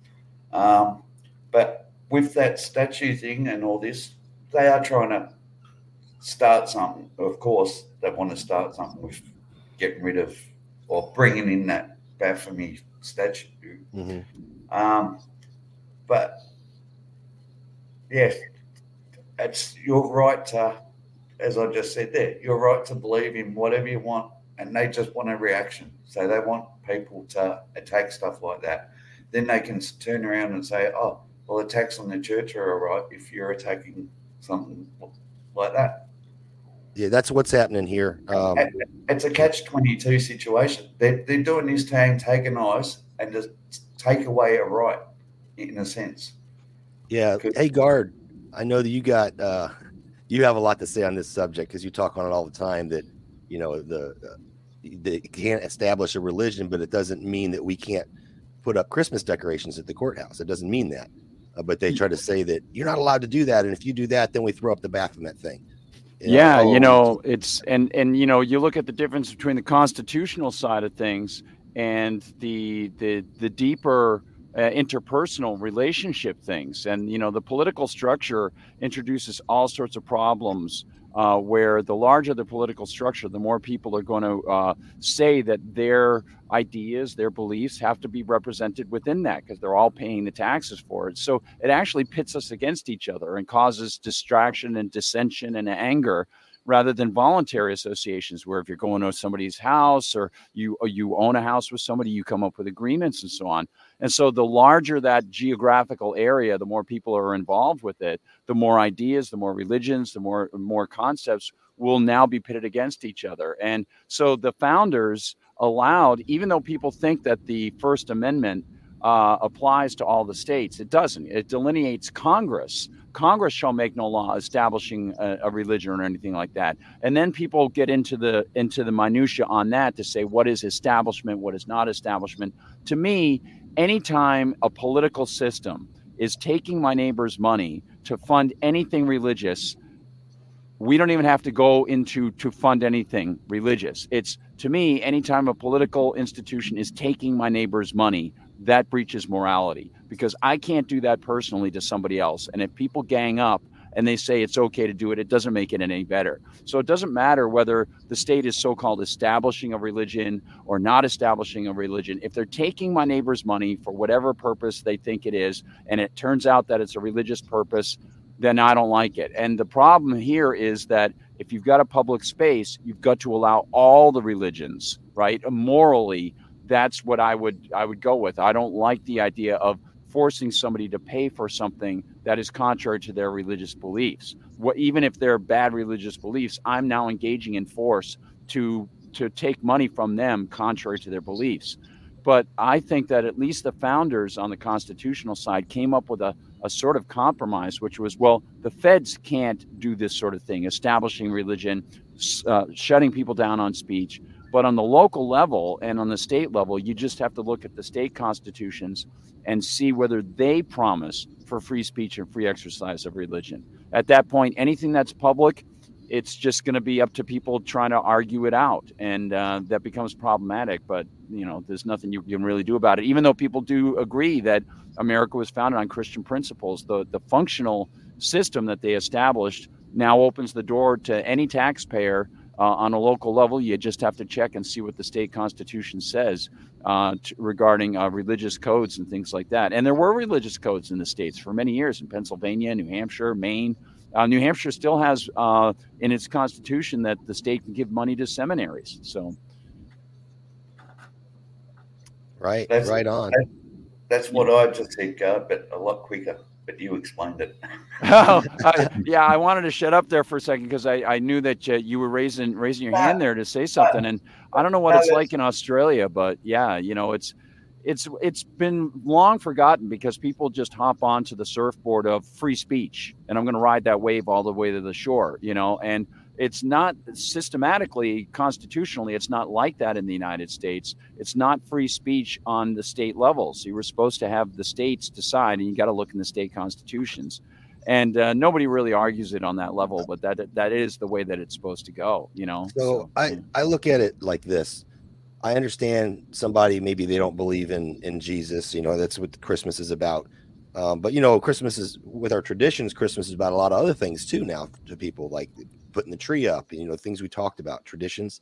But with that statue thing and all this, they are trying to start something. Of course, they want to start something with getting rid of or bringing in that Baphomet statue. Mm-hmm. But yes, it's your right to, as I just said there, your right to believe in whatever you want, and they just want a reaction. So they want people to attack stuff like that. Then they can turn around and say, oh, well, attacks on the church are all right if you're attacking something like that. Yeah, that's what's happening here. It's a catch-22 situation. They're doing this to antagonize and just take away a right, in a sense. Yeah. Hey, Guard, I know that you got you have a lot to say on this subject because you talk on it all the time. That you know they can't establish a religion, but it doesn't mean that we can't put up Christmas decorations at the courthouse. It doesn't mean that. But they try to say that you're not allowed to do that, and if you do that, then we throw up the Baphomet thing. It's and you know, you look at the difference between the constitutional side of things and the deeper interpersonal relationship things, and you know, the political structure introduces all sorts of problems where the larger the political structure, the more people are going to say that their ideas, their beliefs have to be represented within that because they're all paying the taxes for it. So it actually pits us against each other and causes distraction and dissension and anger rather than voluntary associations, where if you're going to somebody's house or you own a house with somebody, you come up with agreements and so on. And so the larger that geographical area, the more people are involved with it, the more ideas, the more religions, the more concepts will now be pitted against each other. And so the founders allowed, even though people think that the First Amendment applies to all the states, it doesn't. It delineates Congress. Congress shall make no law establishing a religion or anything like that. And then people get into the minutia on that to say what is establishment, what is not establishment. To me, anytime a political system is taking my neighbor's money to fund anything religious, we don't even have to go into to fund anything religious. It's, to me, anytime a political institution is taking my neighbor's money, that breaches morality, because I can't do that personally to somebody else. And if people gang up and they say it's okay to do it, it doesn't make it any better. So it doesn't matter whether the state is so-called establishing a religion or not establishing a religion. If they're taking my neighbor's money for whatever purpose they think it is, and it turns out that it's a religious purpose, then I don't like it. And the problem here is that if you've got a public space, you've got to allow all the religions, right? Morally, that's what I would go with. I don't like the idea of forcing somebody to pay for something that is contrary to their religious beliefs. Even if they're bad religious beliefs, I'm now engaging in force to take money from them contrary to their beliefs. But I think that at least the founders on the constitutional side came up with a sort of compromise, which was, well, the feds can't do this sort of thing, establishing religion, shutting people down on speech. But on the local level and on the state level, you just have to look at the state constitutions and see whether they promise for free speech and free exercise of religion. At that point, anything that's public, it's just going to be up to people trying to argue it out. And that becomes problematic. But, there's nothing you can really do about it. Even though people do agree that America was founded on Christian principles, the functional system that they established now opens the door to any taxpayer on a local level. You just have to check and see what the state constitution says regarding religious codes and things like that. And there were religious codes in the states for many years, in Pennsylvania, New Hampshire, Maine. New Hampshire still has in its constitution that the state can give money to seminaries. So, right on. That's what I just said, Gar, but a lot quicker. But you explained it. I wanted to shut up there for a second because I knew that you were raising your hand there to say something, and I don't know what it's like in Australia, but yeah, it's been long forgotten because people just hop onto the surfboard of free speech, and I'm going to ride that wave all the way to the shore, and it's not systematically, constitutionally, it's not like that in the United States. It's not free speech on the state level. So you were supposed to have the states decide, and you got to look in the state constitutions. And nobody really argues it on that level, but that is the way that it's supposed to go, So I look at it like this. I understand somebody, maybe they don't believe in Jesus, that's what Christmas is about. But Christmas is, with our traditions, Christmas is about a lot of other things too now to people, like putting the tree up, things we talked about, traditions.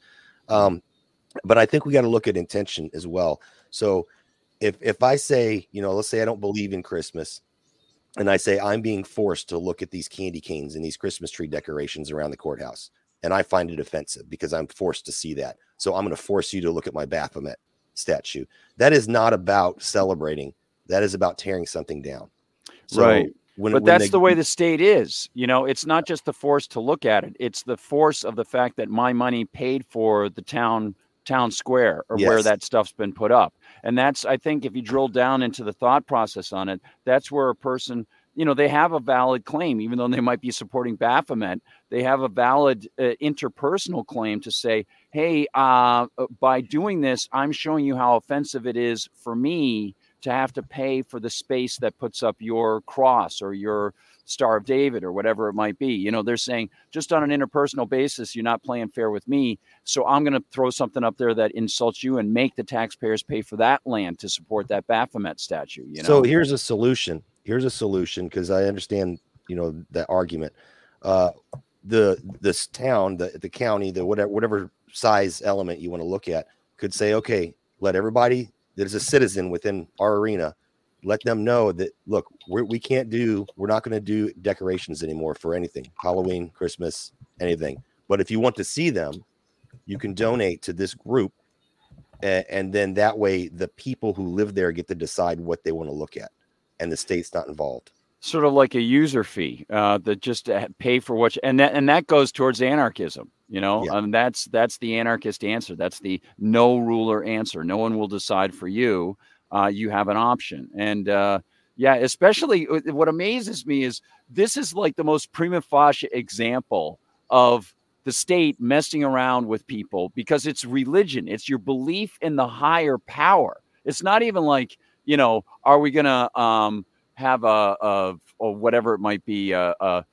But I think we got to look at intention as well. So if I say, let's say I don't believe in Christmas, and I say I'm being forced to look at these candy canes and these Christmas tree decorations around the courthouse, and I find it offensive because I'm forced to see that. So I'm going to force you to look at my Baphomet statue. That is not about celebrating. That is about tearing something down. So right. But that's the way the state is. It's not just the force to look at it. It's the force of the fact that my money paid for the town square or where that stuff's been put up. And that's, I think, if you drill down into the thought process on it, that's where a person, they have a valid claim, even though they might be supporting Baphomet. They have a valid interpersonal claim to say, hey, by doing this, I'm showing you how offensive it is for me to have to pay for the space that puts up your cross or your Star of David or whatever it might be. They're saying just on an interpersonal basis, you're not playing fair with me. So I'm going to throw something up there that insults you and make the taxpayers pay for that land to support that Baphomet statue. So here's a solution. Because I understand, that argument. This town, the county, the whatever size element you want to look at could say, okay, let everybody that is a citizen within our arena, let them know that, look, we're not going to do decorations anymore for anything, Halloween, Christmas, anything. But if you want to see them, you can donate to this group. And then that way the people who live there get to decide what they want to look at, and the state's not involved. Sort of like a user fee that just pay for what, and that goes towards anarchism. That's the anarchist answer. That's the no ruler answer. No one will decide for you. You have an option. And especially what amazes me is this is like the most prima facie example of the state messing around with people, because it's religion. It's your belief in the higher power. It's not even like, are we going to have a or whatever it might be, a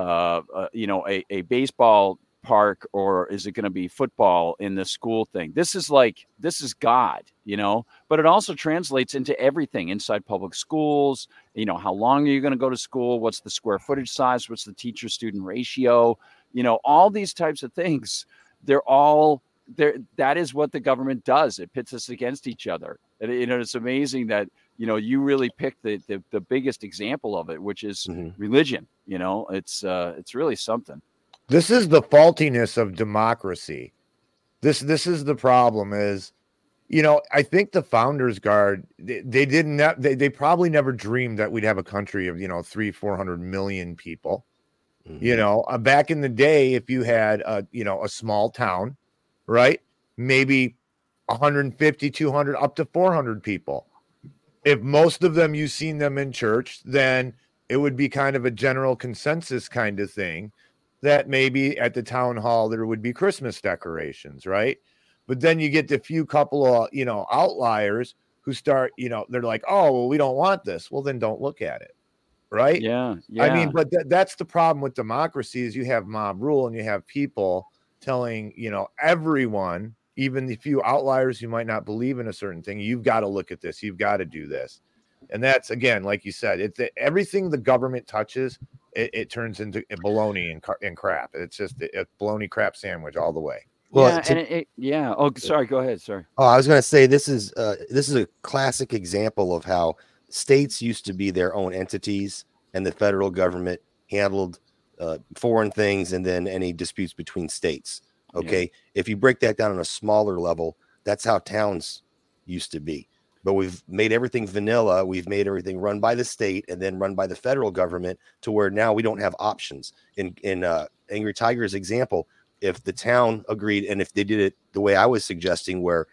baseball park, or is it going to be football in the school thing? This is God, but it also translates into everything inside public schools. How long are you going to go to school? What's the square footage size? What's the teacher student ratio? All these types of things, they're all there. That is what the government does. It pits us against each other. And, it's amazing that, you really picked the biggest example of it, which is religion. It's really something. This is the faultiness of democracy. This is the problem is, I think the Founders Guard, they probably never dreamed that we'd have a country of, 300-400 million people. Back in the day, if you had a small town, right, maybe 150, 200, up to 400 people. If most of them, you've seen them in church, then it would be kind of a general consensus kind of thing that maybe at the town hall there would be Christmas decorations, right? But then you get the few couple of, outliers who start, they're like, oh, well, we don't want this. Well, then don't look at it. Right. Yeah. I mean, but that's the problem with democracy is you have mob rule and you have people telling, everyone, even the few outliers who might not believe in a certain thing, you've got to look at this. You've got to do this. And that's, again, like you said, it's everything the government touches, it turns into baloney and crap. It's just a baloney crap sandwich all the way. Well, Oh, sorry. Go ahead. Sorry. Oh, I was going to say this is a classic example of how states used to be their own entities, and the federal government handled foreign things and then any disputes between states. Okay. Yeah. If you break that down on a smaller level, that's how towns used to be. But we've made everything vanilla. We've made everything run by the state and then run by the federal government to where now we don't have options. In Angry Tiger's example, if the town agreed, and if they did it the way I was suggesting, where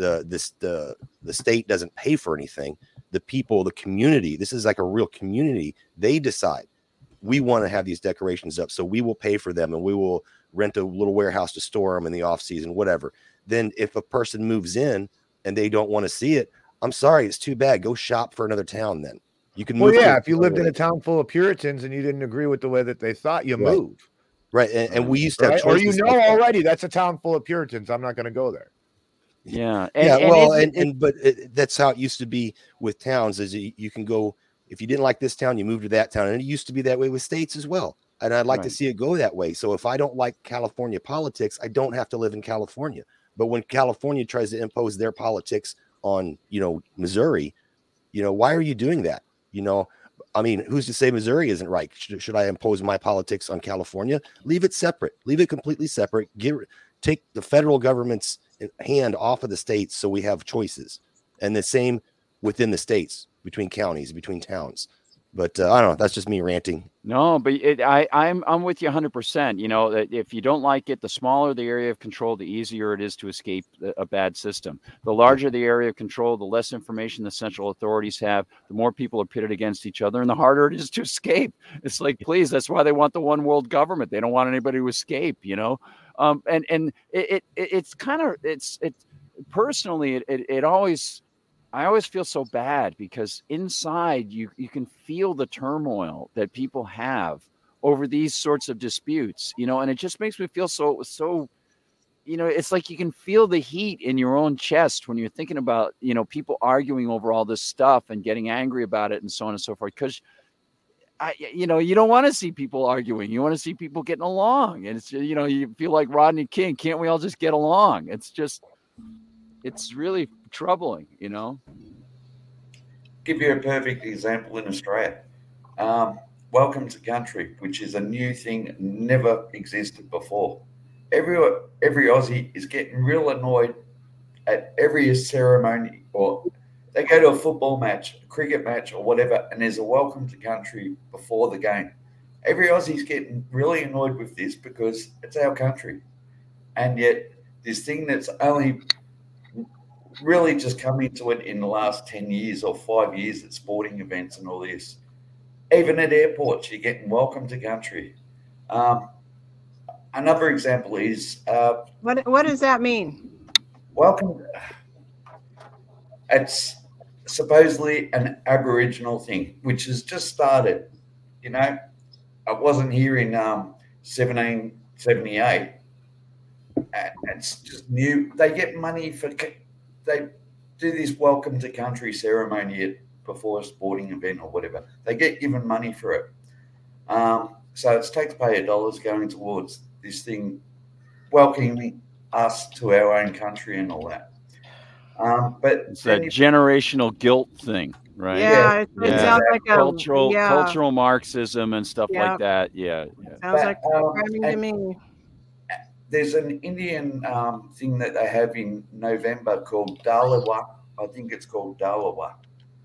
the state doesn't pay for anything, the people, the community, this is like a real community, they decide we want to have these decorations up, so we will pay for them and we will rent a little warehouse to store them in the off season, whatever. Then if a person moves in and they don't want to see it, I'm sorry, it's too bad. Go shop for another town. Then you can move. Well, yeah, if you lived in a town full of Puritans and you didn't agree with the way that they thought, you move. Right. And we used to have choices. Or already that's a town full of Puritans. I'm not going to go there. Yeah. But that's how it used to be with towns. Is you can go, if you didn't like this town, you move to that town. And it used to be that way with states as well. And I'd like to see it go that way. So if I don't like California politics, I don't have to live in California. But when California tries to impose their politics on, Missouri, why are you doing that? I mean, who's to say Missouri isn't right? Should I impose my politics on California? Leave it separate. Leave it completely separate. Take the federal government's hand off of the states so we have choices. And the same within the states, between counties, between towns. But I don't know. That's just me ranting. No, but I'm with you 100%. That if you don't like it, the smaller the area of control, the easier it is to escape a bad system. The larger the area of control, the less information the central authorities have, the more people are pitted against each other, and the harder it is to escape. It's like, please, that's why they want the one world government. They don't want anybody to escape, And it's kind of personally, I always feel so bad because inside you can feel the turmoil that people have over these sorts of disputes, and it just makes me feel so, it's like you can feel the heat in your own chest when you're thinking about, people arguing over all this stuff and getting angry about it and so on and so forth. Because you don't want to see people arguing. You want to see people getting along. And it's, you feel like Rodney King. Can't we all just get along? It's really troubling, Give you a perfect example in Australia. Welcome to Country, which is a new thing, never existed before. every Aussie is getting real annoyed at every ceremony, or they go to a football match, a cricket match, or whatever, and there's a welcome to country before the game. Every Aussie's getting really annoyed with this because it's our country. And yet this thing that's only really just come into it in the last 10 years or 5 years at sporting events and all this. Even at airports, you're getting welcome to country. Another example is... what does that mean? Welcome. It's supposedly an Aboriginal thing, which has just started. You know, I wasn't here in 1778. And it's just new. They get money for... They do this welcome to country ceremony before a sporting event or whatever. They get given money for it. So it's taxpayer dollars going towards this thing, welcoming us to our own country and all that. But it's that generational guilt thing, right? Yeah, it sounds like cultural Marxism and stuff like that. Yeah. Sounds like programming to me. There's an Indian thing that they have in November called Dalawa. I think it's called Dalawa.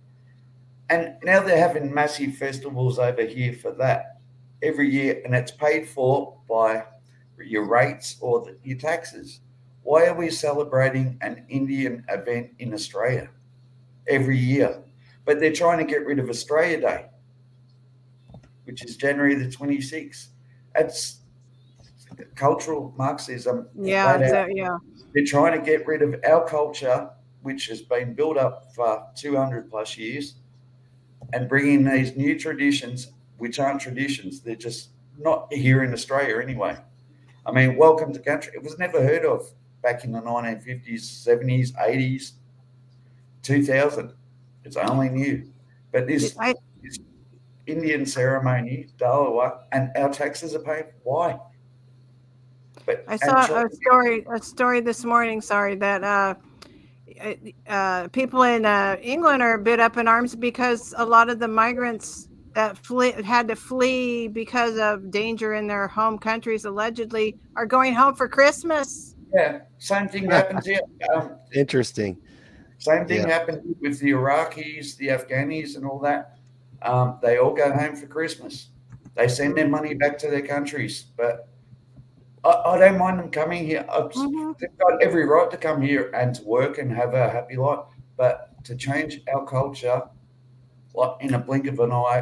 And now they're having massive festivals over here for that every year, and it's paid for by your rates or your taxes. Why are we celebrating an Indian event in Australia every year? But they're trying to get rid of Australia Day, which is January the 26th. It's cultural Marxism. Yeah. They're trying to get rid of our culture, which has been built up for 200 plus years, and bring in these new traditions, which aren't traditions. They're just not here in Australia anyway. I mean, welcome to country. It was never heard of back in the 1950s, 70s, 80s, 2000. It's only new. But this Indian ceremony, Dalawa, and our taxes are paid. Why? But I saw a story this morning. Sorry, that people in England are a bit up in arms because a lot of the migrants that had to flee because of danger in their home countries allegedly are going home for Christmas. Yeah, same thing happens here. Interesting. Same thing happened with the Iraqis, the Afghanis, and all that. They all go home for Christmas. They send their money back to their countries, but I don't mind them coming here. They've got every right to come here and to work and have a happy life, but to change our culture, like in a blink of an eye,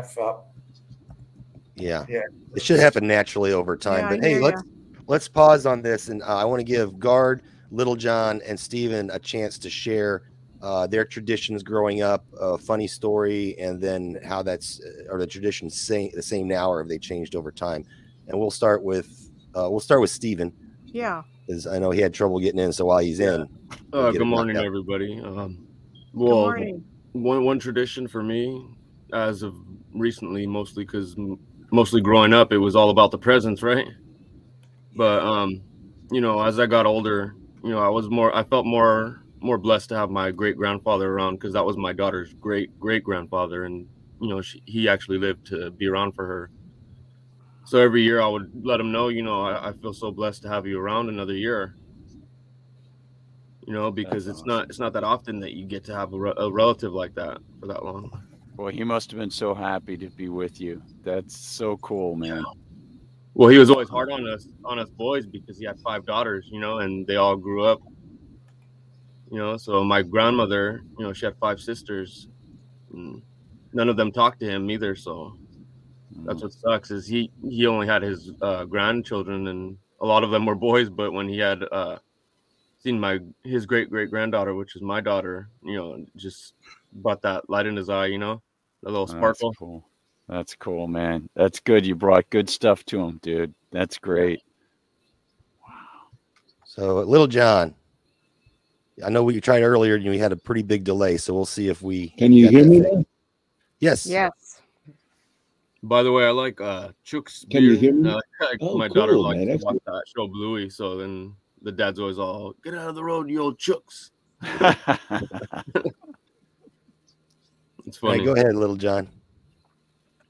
it should happen naturally over time. But hey, let's pause on this, and I want to give Guard, Little John, and Steven a chance to share their traditions growing up, a funny story, and then how that's are the traditions the same now, or have they changed over time? And we'll start with Steven. Yeah, because I know he had trouble getting in. So while he's in, good morning, everybody. Well, one tradition for me, as of recently, mostly growing up, it was all about the presents, right? But as I got older, I felt more blessed to have my great grandfather around, because that was my daughter's great grandfather, and he actually lived to be around for her. So every year I would let him know, I feel so blessed to have you around another year. Because it's not that often that you get to have a relative like that for that long. Boy, he must have been so happy to be with you. That's so cool, man. Well, he was always hard on us boys, because he had 5 daughters, and they all grew up. So my grandmother, she had 5 sisters. None of them talked to him either, so that's what sucks, is he only had his grandchildren, and a lot of them were boys. But when he had seen his great granddaughter, which is my daughter, just brought that light in his eye, a little sparkle. That's cool, man. That's good. You brought good stuff to him, dude. That's great. Wow. So Little John, I know we tried earlier and we had a pretty big delay, so we'll see if we can you hear me now? Yes. By the way, I like Chook's Can you hear me? My daughter likes to watch that show Bluey, so then the dad's always all, "Get out of the road, you old Chooks." It's funny. Right, go ahead, Little John.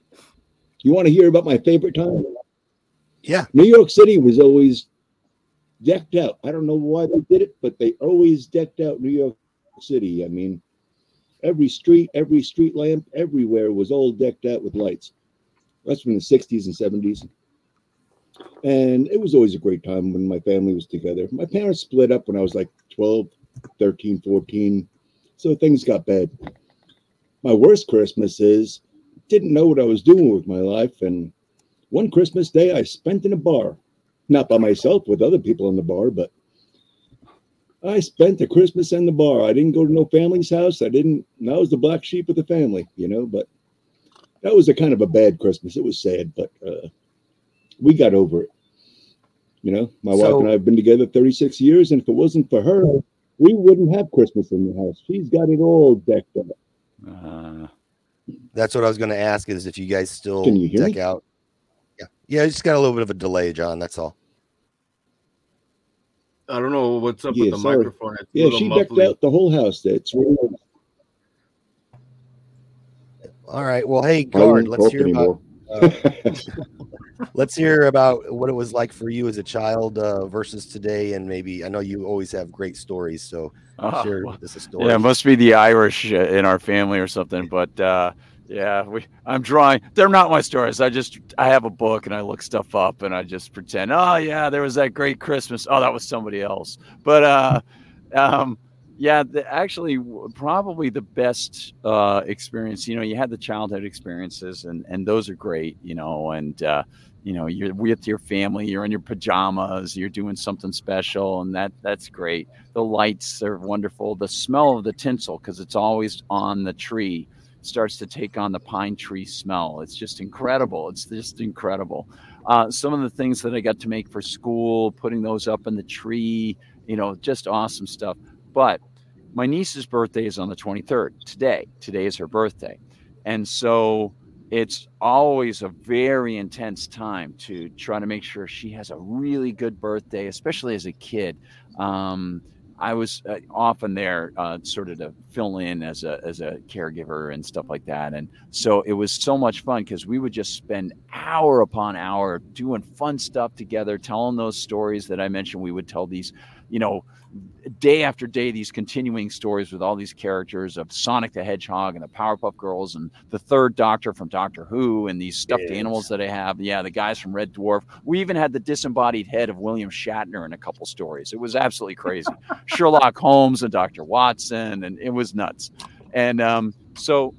You want to hear about my favorite time? Yeah. New York City was always decked out. I don't know why they did it, but they always decked out New York City. I mean, every street lamp everywhere was all decked out with lights. That's from the 60s and 70s. And it was always a great time when my family was together. My parents split up when I was like 12, 13, 14. So things got bad. My worst Christmas is didn't know what I was doing with my life. And one Christmas day I spent in a bar, not by myself with other people in the bar, but I spent a Christmas in the bar. I didn't go to no family's house. I was the black sheep of the family, but that was a kind of a bad Christmas. It was sad, but we got over it. My wife and I have been together 36 years, and if it wasn't for her, we wouldn't have Christmas in the house. She's got it all decked up. That's what I was going to ask, is if you guys still Can you hear deck me? out. Yeah, I just got a little bit of a delay, John. That's all. I don't know what's up Yeah, with the sorry. microphone. It's a Yeah, little she decked muffly. out the whole house. It's really All right. Well, hey, I Guard, won't let's talk hear anymore. let's hear about what it was like for you as a child versus today. And maybe, I know you always have great stories, so share with us a story. Yeah, it must be the Irish in our family or something. But yeah, I'm drawing. They're not my stories. I have a book and I look stuff up and I just pretend. Oh yeah, there was that great Christmas. Oh, that was somebody else. But yeah, actually, probably the best experience. You had the childhood experiences, and those are great. And you're with your family. You're in your pajamas. You're doing something special, and that's great. The lights are wonderful. The smell of the tinsel, because it's always on the tree, starts to take on the pine tree smell. It's just incredible. It's just incredible. Some of the things that I got to make for school, putting those up in the tree, just awesome stuff. But my niece's birthday is on the 23rd. Today is her birthday. And so it's always a very intense time to try to make sure she has a really good birthday, especially as a kid. I was often there sort of to fill in as a caregiver and stuff like that. And so it was so much fun because we would just spend hour upon hour doing fun stuff together, telling those stories that I mentioned. We would tell these, day after day, these continuing stories with all these characters of Sonic the Hedgehog and the Powerpuff Girls and the third Doctor from Doctor Who and these stuffed animals that I have. Yeah, the guys from Red Dwarf. We even had the disembodied head of William Shatner in a couple stories. It was absolutely crazy. Sherlock Holmes and Dr. Watson, and it was nuts. And so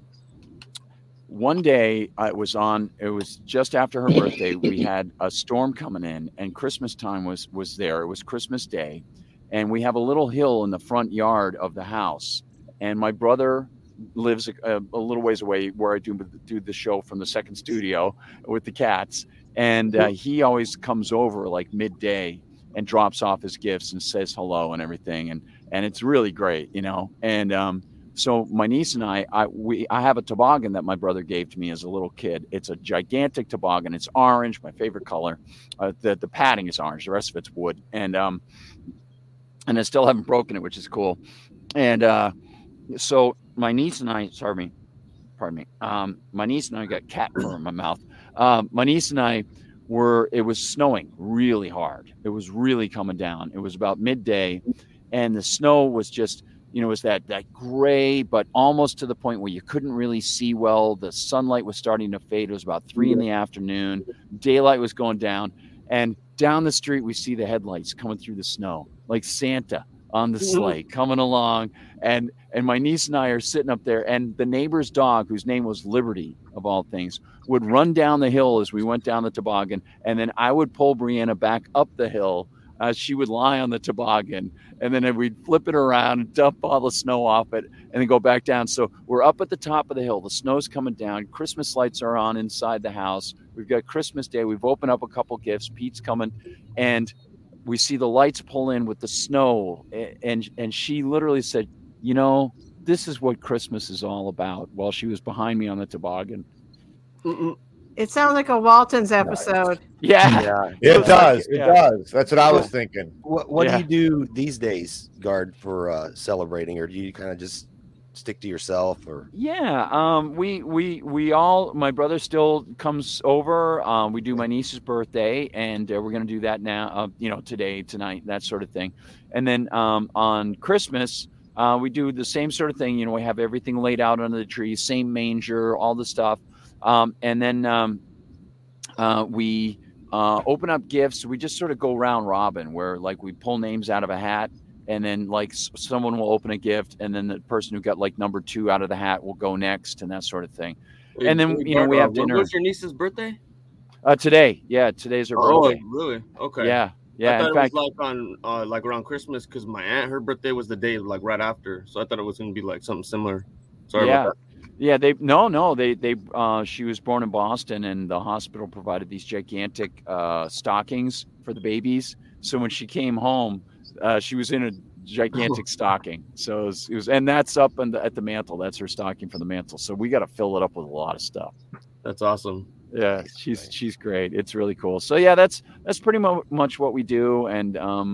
one day it was just after her birthday. We had a storm coming in, and Christmas time was there. It was Christmas Day. And we have a little hill in the front yard of the house. And my brother lives a little ways away where I do the show from the second studio with the cats. And he always comes over like midday and drops off his gifts and says hello and everything. And it's really great, And so my niece and I have a toboggan that my brother gave to me as a little kid. It's a gigantic toboggan. It's orange, my favorite color. The padding is orange. The rest of it's wood. And I still haven't broken it, which is cool. And so my niece and I, pardon me. My niece and I got cat fur in my mouth. My niece and I it was snowing really hard. It was really coming down. It was about midday, and the snow was just, it was that gray, but almost to the point where you couldn't really see well. The sunlight was starting to fade. It was about 3 p.m. Daylight was going down, and down the street, we see the headlights coming through the snow, like Santa on the sleigh coming along. And my niece and I are sitting up there, and the neighbor's dog, whose name was Liberty, of all things, would run down the hill as we went down the toboggan. And then I would pull Brianna back up the hill. She would lie on the toboggan, and then we'd flip it around and dump all the snow off it and then go back down. So we're up at the top of the hill. The snow's coming down. Christmas lights are on inside the house. We've got Christmas Day. We've opened up a couple gifts. Pete's coming, and we see the lights pull in with the snow. And she literally said, this is what Christmas is all about, while she was behind me on the toboggan. It sounds like a Waltons episode. Yeah. It does. It does. That's what I was thinking. What do you do these days, Guard, for celebrating, or do you kind of just stick to yourself or? Yeah, we all, my brother still comes over. We do my niece's birthday, and we're gonna do that now. Today, tonight, that sort of thing. And then on Christmas, we do the same sort of thing. We have everything laid out under the tree, same manger, all the stuff. And then we open up gifts. We just sort of go round robin, where like we pull names out of a hat. And then like someone will open a gift, and then the person who got like number 2 out of the hat will go next, and that sort of thing. And then we have dinner. What's your niece's birthday? Today, yeah, today's her birthday. Oh, really? Okay. Yeah. I thought In fact, it was like on like around Christmas, because my aunt, her birthday was the day like right after, so I thought it was gonna be like something similar. Sorry about that. Yeah, they she was born in Boston, and the hospital provided these gigantic stockings for the babies. So when she came home, she was in a gigantic stocking. So it was, and that's up at the mantle. That's her stocking for the mantle. So we got to fill it up with a lot of stuff. That's awesome. Yeah, she's great. It's really cool. So yeah, that's pretty much what we do. And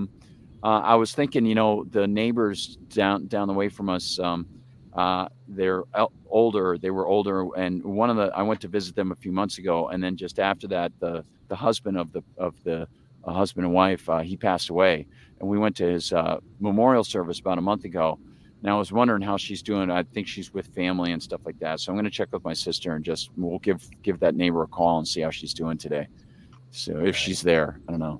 I was thinking, the neighbors down the way from us, they're older. They were older, and I went to visit them a few months ago, and then just after that, the husband of the husband and wife, he passed away, and we went to his memorial service about a month ago. And I was wondering how she's doing. I think she's with family and stuff like that. So I'm going to check with my sister, and we'll give that neighbor a call and see how she's doing today. So if she's there, I don't know.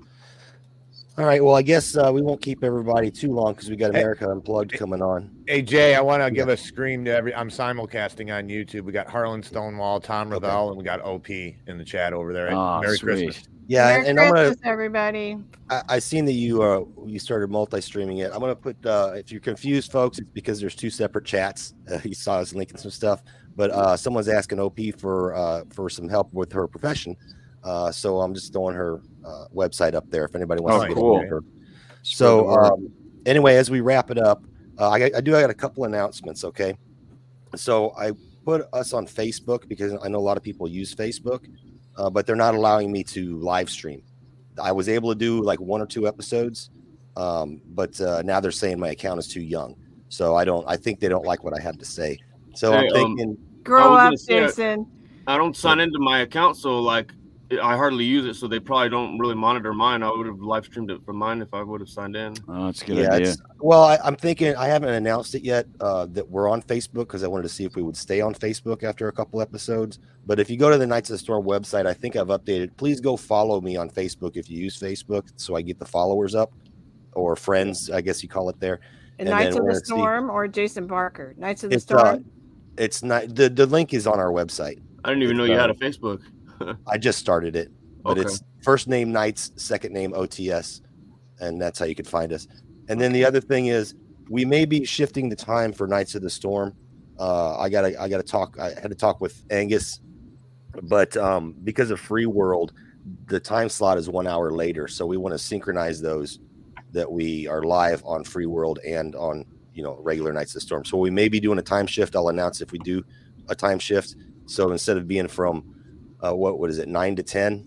All right. Well, I guess we won't keep everybody too long because we got America Unplugged coming on. Hey, Jay, I want to give a scream to I'm simulcasting on YouTube. We got Harlan Stonewall, Tom Ravel, and we got OP in the chat over there. Merry Christmas. Yeah, Merry and Christmas, everybody. I seen that you started multi-streaming it. I'm gonna put if you're confused, folks, it's because there's 2 separate chats. You saw us linking some stuff, but someone's asking OP for some help with her profession. So I'm just throwing her website up there if anybody wants to get hold of her. So anyway, as we wrap it up, I got a couple announcements. Okay, so I put us on Facebook because I know a lot of people use Facebook. But they're not allowing me to live stream. I was able to do like 1 or 2 episodes, but now they're saying my account is too young. So I think they don't like what I have to say. So I'm thinking, grow up, Jason. I don't sign into my account, so like I hardly use it, so they probably don't really monitor mine. I would have live streamed it from mine if I would have signed in. Oh, that's a good idea. Well, I'm thinking I haven't announced it yet that we're on Facebook because I wanted to see if we would stay on Facebook after a couple episodes. But if you go to the Knights of the Storm website, I think I've updated. Please go follow me on Facebook if you use Facebook, so I get the followers up, or friends, I guess you call it there. And Knights of the Storm or Jason Barker? Knights of the Storm? It's not the link is on our website. I didn't even know you had a Facebook. I just started it, but it's first name Knights, second name OTS, and that's how you could find us. And then the other thing is we may be shifting the time for Knights of the Storm. I had to talk with Angus, but because of Free World, the time slot is 1 hour later, so we want to synchronize those that we are live on Free World and on regular Knights of the Storm. So we may be doing a time shift. I'll announce if we do a time shift. So instead of being from what is it, 9 to 10?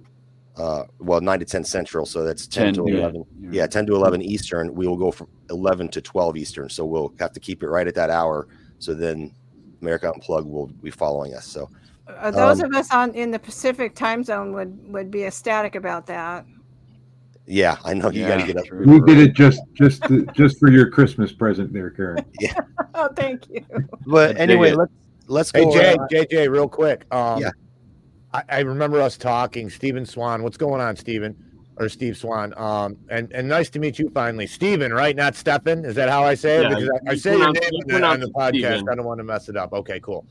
9 to 10 Central, so that's 10 to 11. Yeah, 10 to 11 Eastern. We will go from 11 to 12 Eastern, so we'll have to keep it right at that hour. So then America Unplugged will be following us. So those of us in the Pacific time zone would be ecstatic about that. Yeah, I know you got to get up. We did it just for your Christmas present there, Karen. Yeah. Oh, thank you. But anyway, let's go. Hey, JJ, real quick. Yeah. I remember us talking. Stephen Swan, what's going on, Stephen? Or Steve Swan. And nice to meet you finally. Stephen, right? Not Stephen. Is that how I say it? Yeah, because I say your name on the podcast. Steven. I don't want to mess it up. Okay, cool.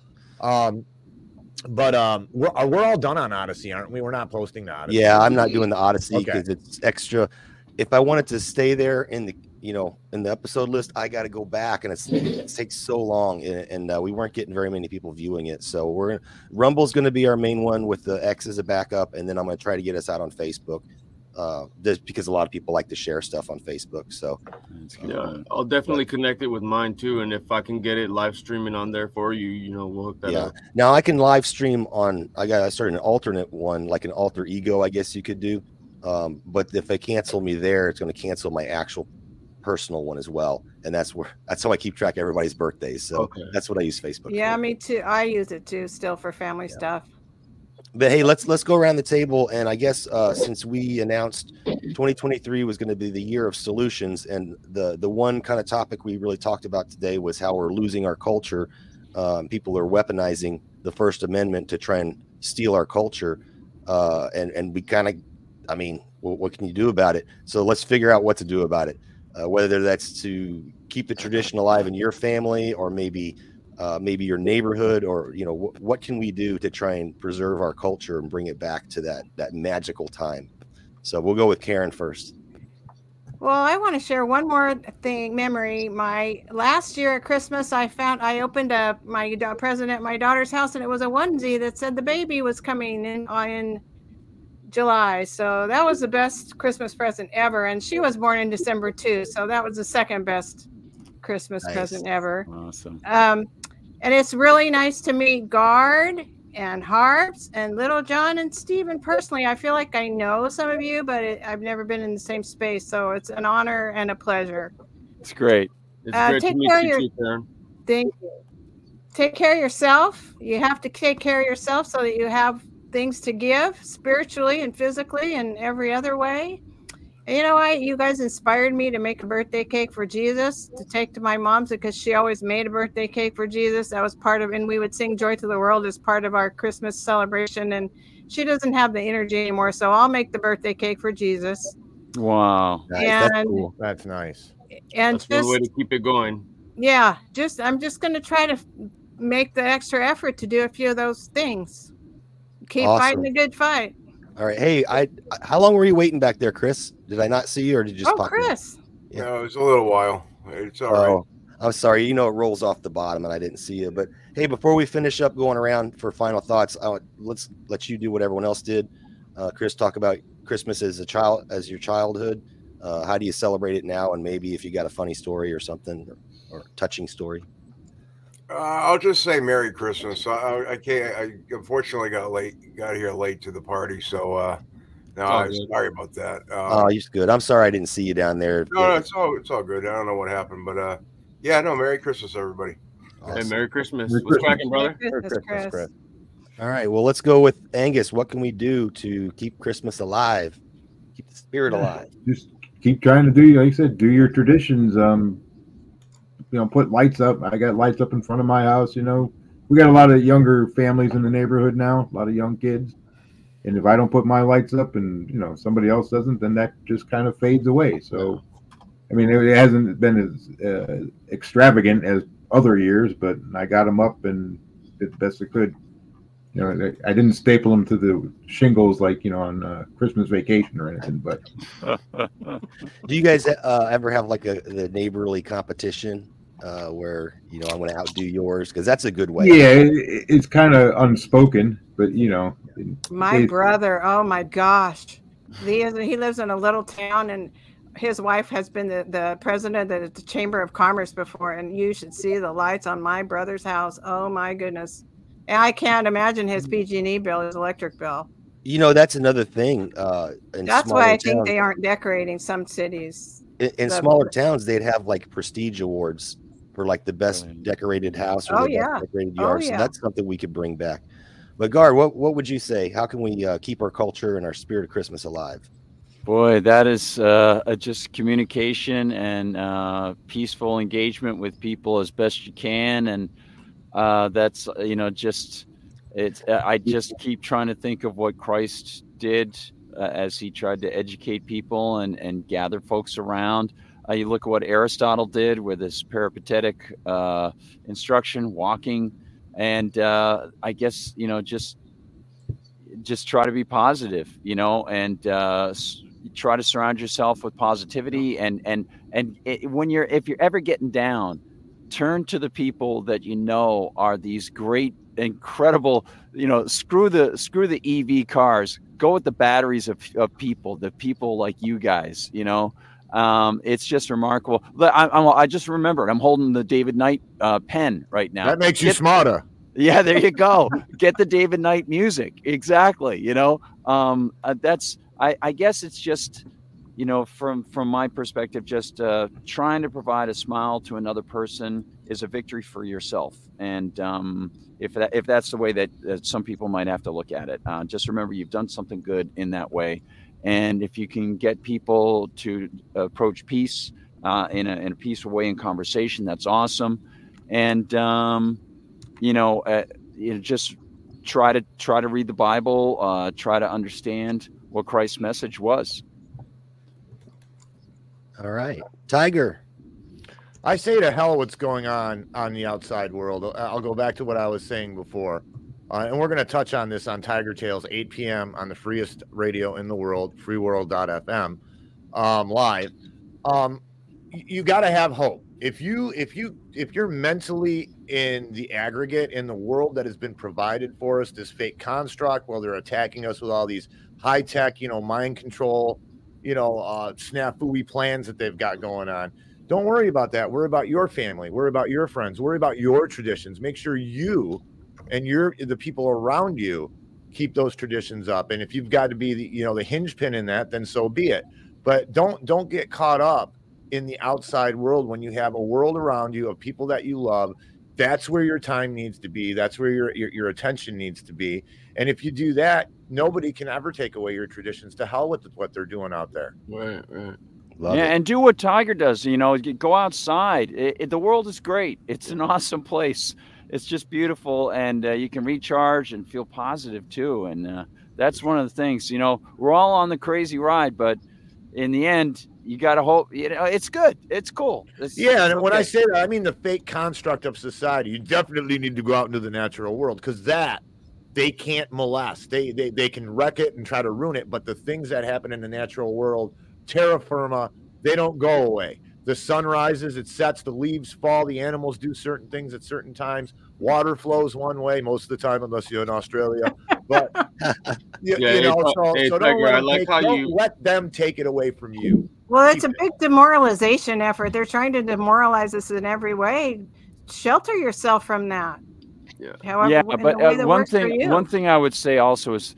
But we're all done on Odyssey, aren't we? We're not posting the Odyssey. Yeah, I'm not doing the Odyssey because it's extra. If I wanted to stay there in the in the episode list, I got to go back, and it takes so long, and we weren't getting very many people viewing it. So Rumble's going to be our main one with the X as a backup, and then I'm going to try to get us out on Facebook. Just because a lot of people like to share stuff on Facebook. So yeah, I'll definitely connect it with mine too, and if I can get it live streaming on there for you, we'll hook that up. Now I can live stream on. I started an alternate one, like an alter ego, I guess you could do. But if they cancel me there, it's going to cancel my actual personal one as well, and that's how I keep track of everybody's birthdays. So that's what I use Facebook Yeah, for. me too. I use it too, still for family stuff. But hey, let's go around the table, and I guess since we announced 2023 was going to be the year of solutions, and the one kind of topic we really talked about today was how we're losing our culture. People are weaponizing the First Amendment to try and steal our culture, and we kind of, I mean, what can you do about it? So let's figure out what to do about it. Whether that's to keep the tradition alive in your family, or maybe your neighborhood, or what can we do to try and preserve our culture and bring it back to that magical time? So we'll go with Karen first. Well, I want to share one more memory. My last year at Christmas, I opened up my daughter's house, and it was a onesie that said the baby was coming in July. So that was the best Christmas present ever. And she was born in December too. So that was the second best Christmas present ever. Awesome. And it's really nice to meet Guard and Harps and Little John and Stephen personally. I feel like I know some of you, but I've never been in the same space. So it's an honor and a pleasure. It's great. It's great to meet you too, Karen. Thank you. Take care of yourself. You have to take care of yourself so that you have things to give spiritually and physically and every other way. And you know what? You guys inspired me to make a birthday cake for Jesus to take to my mom's, because she always made a birthday cake for Jesus. That was part of, and we would sing Joy to the World as part of our Christmas celebration. And she doesn't have the energy anymore, so I'll make the birthday cake for Jesus. Wow. Nice. That's cool. That's nice. And that's one way to keep it going. Yeah, I'm just going to try to make the extra effort to do a few of those things. Keep fighting the good fight. All right. Hey, how long were you waiting back there, Chris? Did I not see you, or did you just pop Chris. In? Yeah. No, it was a little while. It's all right. I'm sorry. It rolls off the bottom, and I didn't see you. But hey, before we finish up going around for final thoughts, let's let you do what everyone else did. Chris, talk about Christmas as your childhood. How do you celebrate it now? And maybe if you got a funny story or something, or touching story. I'll just say Merry Christmas. I can't. I unfortunately got here late to the party, so no, I'm sorry about that. You're good. I'm sorry I didn't see you down there. No, it's all good. I don't know what happened, but yeah, no, Merry Christmas, everybody. Awesome. Hey, Merry Christmas. What's cracking, brother? Merry Christmas, Chris. All right. Well, let's go with Angus. What can we do to keep Christmas alive? Keep the spirit alive. Just keep trying to do, like you said, do your traditions. Put lights up. I got lights up in front of my house. We got a lot of younger families in the neighborhood now, a lot of young kids. And if I don't put my lights up and, somebody else doesn't, then that just kind of fades away. So, I mean, it hasn't been as extravagant as other years, but I got them up and did the best I could. I didn't staple them to the shingles like, on Christmas Vacation or anything, but. Do you guys ever have like the neighborly competition where, I'm going to outdo yours? Because that's a good way. Yeah, it's kind of unspoken, but, My brother, oh my gosh. He lives in a little town, and his wife has been the president of the Chamber of Commerce before, and you should see the lights on my brother's house. Oh my goodness. And I can't imagine his PG&E bill, his electric bill. That's another thing. That's why I think they aren't decorating some cities. In smaller towns, they'd have like prestige awards for like the best decorated house or best decorated yard. So that's something we could bring back. But Gar, what would you say? How can we keep our culture and our spirit of Christmas alive? Boy, that is just communication and peaceful engagement with people as best you can. And that's, I just keep trying to think of what Christ did as he tried to educate people and gather folks around. You look at what Aristotle did with his peripatetic instruction, walking. And I guess, just try to be positive, and try to surround yourself with positivity. And if you're ever getting down, turn to the people that are these great, incredible, screw the EV cars, go with the batteries of people, the people like you guys, it's just remarkable. I just remembered I'm holding the David Knight pen right now. That makes you smarter. Yeah, there you go. Get the David Knight music. Exactly. I guess it's just you know, from my perspective, just trying to provide a smile to another person is a victory for yourself. And if that's the way that some people might have to look at it, just remember you've done something good in that way. And if you can get people to approach peace in a peaceful way in conversation, that's awesome. And just try to read the Bible, try to understand what Christ's message was. All right, Tiger. I say to hell what's going on the outside world. I'll go back to what I was saying before. And we're going to touch on this on Tiger Tales, 8 p.m. on the freest radio in the world, freeworld.fm, live. You got to have hope. If you're mentally in the aggregate in the world that has been provided for us, this fake construct, while they're attacking us with all these high tech, mind control, snafu-y plans that they've got going on. Don't worry about that. Worry about your family. Worry about your friends. Worry about your traditions. Make sure you and the people around you keep those traditions up. And if you've got to be the hinge pin in that, then so be it. But don't get caught up in the outside world when you have a world around you of people that you love. That's where your time needs to be. That's where your attention needs to be. And if you do that, nobody can ever take away your traditions. To hell with what they're doing out there. Right. Love it. And do what Tiger does. Go outside. The world is great. It's an awesome place. It's just beautiful, and you can recharge and feel positive too. And that's one of the things. We're all on the crazy ride, but in the end, you got to hope. It's good. It's cool. And when I say that, I mean the fake construct of society. You definitely need to go out into the natural world, because they can't molest. They can wreck it and try to ruin it, but the things that happen in the natural world, terra firma, they don't go away. The sun rises, it sets, the leaves fall, the animals do certain things at certain times. Water flows one way most of the time, unless you're in Australia. But so don't let them take it away from you. Well, it's a big demoralization effort. They're trying to demoralize us in every way. Shelter yourself from that. But one thing I would say also is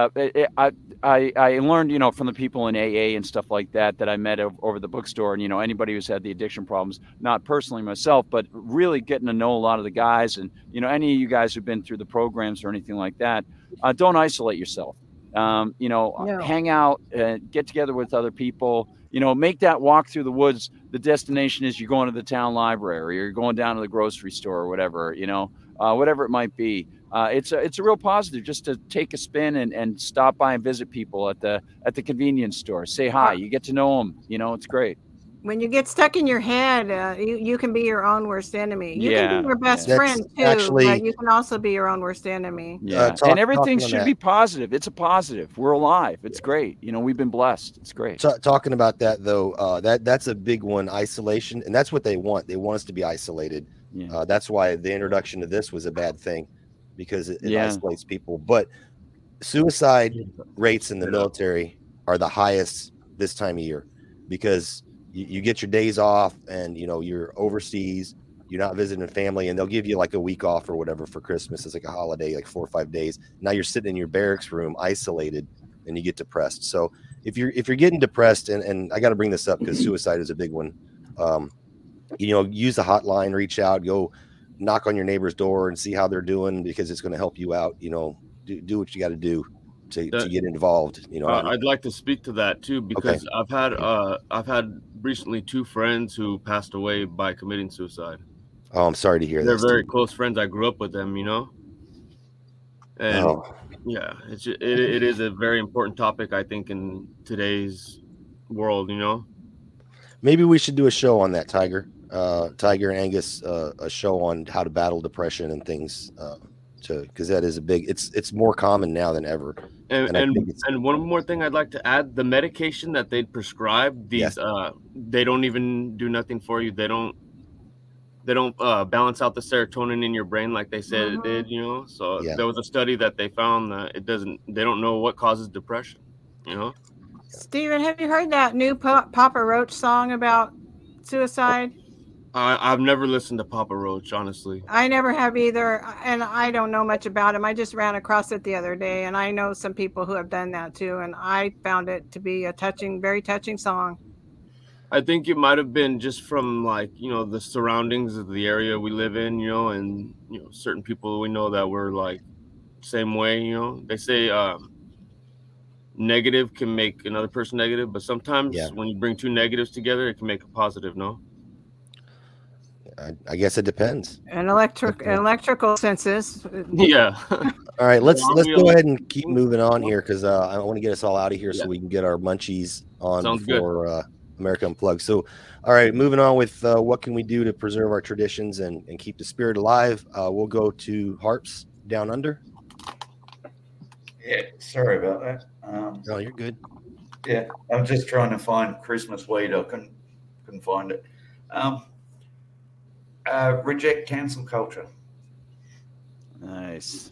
I learned, from the people in AA and stuff like that I met over the bookstore, and, anybody who's had the addiction problems, not personally myself, but really getting to know a lot of the guys, and, any of you guys who've been through the programs or anything like that, don't isolate yourself. Hang out, get together with other people, make that walk through the woods. The destination is you're going to the town library, or you're going down to the grocery store, or whatever, whatever it might be. It's a real positive just to take a spin and stop by and visit people at the convenience store. Say hi. You get to know them. It's great. When you get stuck in your head, you can be your own worst enemy. You can be your best friend too, but you can also be your own worst enemy. Yeah, and everything should be positive. It's a positive. We're alive. It's great. We've been blessed. It's great. Talking about that though, that's a big one. Isolation, and that's what they want. They want us to be isolated. Yeah. That's why the introduction to this was a bad thing, because it isolates people. But suicide rates in the military are the highest this time of year, because you get your days off, and you're overseas, you're not visiting family, and they'll give you like a week off or whatever for Christmas. It's like a holiday, like 4 or 5 days. Now you're sitting in your barracks room isolated, and you get depressed. So if you're getting depressed, and I got to bring this up because suicide is a big one. Use the hotline, reach out, go knock on your neighbor's door and see how they're doing, because it's going to help you out. Do what you got to do to get involved. I'd like to speak to that too, because I've had recently 2 friends who passed away by committing suicide. Oh, I'm sorry to hear that. They're very close friends. I grew up with them, and it is a very important topic, I think, in today's world. Maybe we should do a show on that, Tiger and Angus, a show on how to battle depression and things, because that is it's more common now than ever. And one more thing I'd like to add: the medication that they prescribe, they don't even do nothing for you. They don't balance out the serotonin in your brain like they said it did. So there was a study that they found that they don't know what causes depression. Steven, have you heard that new Papa Roach song about suicide? I've never listened to Papa Roach, honestly. I never have either, and I don't know much about him. I just ran across it the other day, and I know some people who have done that too, and I found it to be a touching, very touching song. I think it might have been just from like, the surroundings of the area we live in, and certain people we know that were like same way, They say negative can make another person negative, but sometimes when you bring two negatives together, it can make a positive, no? I guess it depends. And electrical senses. Yeah. All right, let's go ahead and keep moving on here because I want to get us all out of here so we can get our munchies on Sounds before America Unplugged. So, all right, moving on with what can we do to preserve our traditions and keep the spirit alive? We'll go to Harps Down Under. Yeah, sorry about that. No, you're good. Yeah, I'm just trying to find Christmas weed. I couldn't find it. Reject cancel culture. Nice.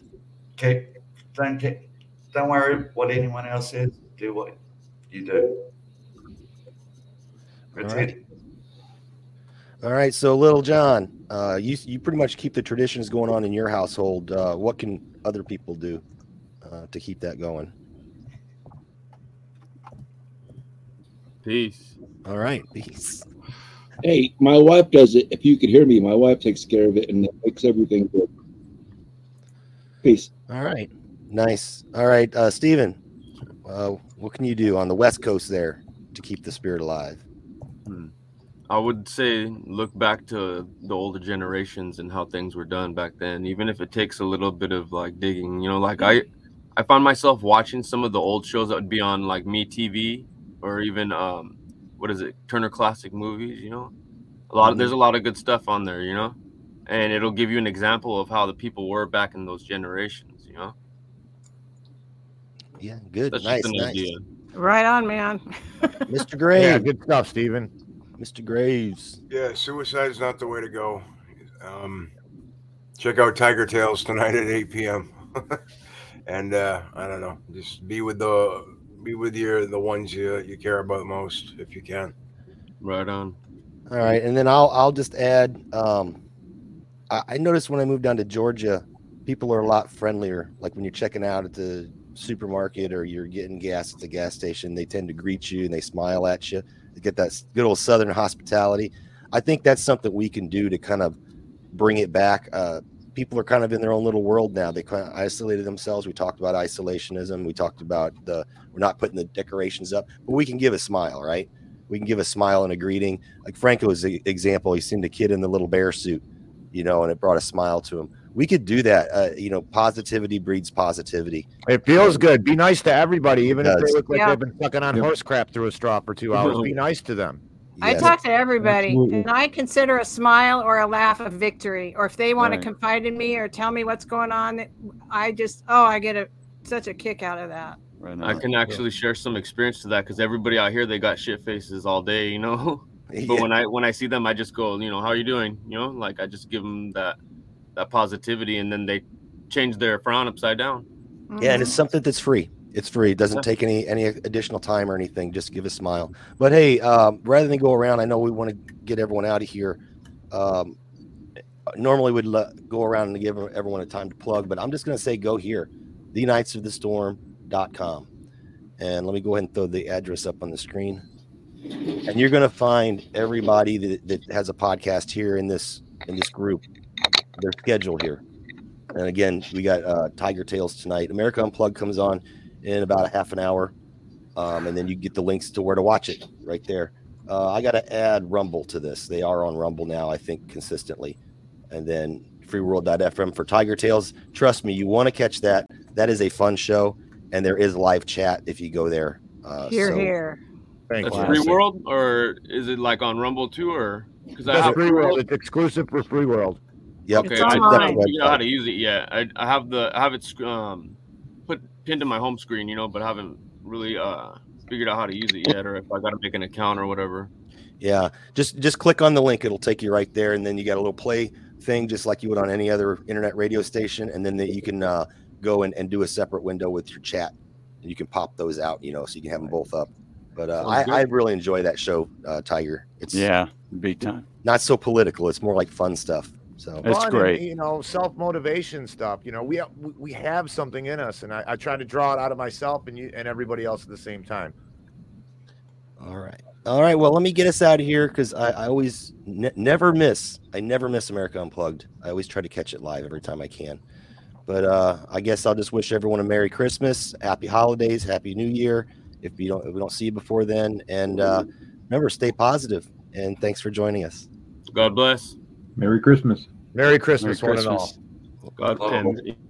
Don't worry what anyone else says. Do what you do. That's it. All right, so Little John, you pretty much keep the traditions going on in your household. What can other people do to keep that going? Peace. All right, peace. Hey, my wife does it. If you could hear me, my wife takes care of it and makes everything good. Peace. All right. Nice. All right, Steven, what can you do on the West Coast there to keep the spirit alive? I would say look back to the older generations and how things were done back then, even if it takes a little bit of like digging, like I found myself watching some of the old shows that would be on like MeTV or even Turner Classic Movies, there's a lot of good stuff on there, and it'll give you an example of how the people were back in those generations, Yeah, good. That's nice, just an nice. idea. Right on, man. Mr. Graves. Yeah, good stuff, Steven. Mr. Graves. Yeah, suicide is not the way to go. Check out Tiger Tales tonight at 8 p.m. And I don't know, just be with the ones you care about most if you can. Right on. All right, and then I'll just add. I noticed when I moved down to Georgia, people are a lot friendlier. Like when you're checking out at the supermarket or you're getting gas at the gas station, they tend to greet you and they smile at you. They get that good old Southern hospitality. I think that's something we can do to kind of bring it back. People are kind of in their own little world now. They kind of isolated themselves. We talked about isolationism. We talked about we're not putting the decorations up, but we can give a smile, right? We can give a smile and a greeting. Like Franco's example, he seen the kid in the little bear suit, and it brought a smile to him. We could do that. Positivity breeds positivity. It feels good. Be nice to everybody, even if they look like Yeah. they've been sucking on horse crap through a straw for 2 hours. Be nice to them. I Yes. talk to everybody, Absolutely. and I consider a smile or a laugh a victory. Or if they want Right. to confide in me or tell me what's going on, I get such a kick out of that. Right I on. can actually share some experience to that because everybody out here, they got shit faces all day, But Yeah. when I see them, I just go, how are you doing? Like I just give them that positivity, and then they change their frown upside down. Yeah, and it's something that's free. It's free. It doesn't take any additional time or anything. Just give a smile. But hey, rather than go around, I know we want to get everyone out of here. Normally we'd go around and give everyone a time to plug, but I'm just going to say go here, thenightsofthestorm.com. And let me go ahead and throw the address up on the screen. And you're going to find everybody that has a podcast here in this group. They're scheduled here. And again, we got Tiger Tales tonight. America Unplugged comes on in about a half an hour. And then you get the links to where to watch it right there. I got to add Rumble to this. They are on Rumble now, I think, consistently. And then freeworld.fm for Tiger Tales. Trust me, you want to catch that. That is a fun show. And there is live chat if you go there. Here. Thank That's you. Free World, or is it like on Rumble too, or because I That's have Free World. It's exclusive for Free World. Yep. Okay, It's I online. haven't figured out how to use it yet. I have it put pinned to my home screen, but I haven't really figured out how to use it yet, or if I got to make an account or whatever. Yeah, just click on the link. It'll take you right there, and then you got a little play thing, just like you would on any other internet radio station, and then you can go and do a separate window with your chat, and you can pop those out, so you can have them both up. But I really enjoy that show, Tiger. It's Yeah, big time. not so political. It's more like fun stuff. So That's Fun great. And, self-motivation stuff. We have something in us, and I try to draw it out of myself and everybody else at the same time. All right. Well, let me get us out of here because I always never miss America Unplugged. I always try to catch it live every time I can. But I guess I'll just wish everyone a Merry Christmas, Happy Holidays, Happy New Year. If we don't see you before then, and remember, stay positive. And thanks for joining us. God bless. Merry Christmas. Merry Christmas, Merry one and all. Christmas. God and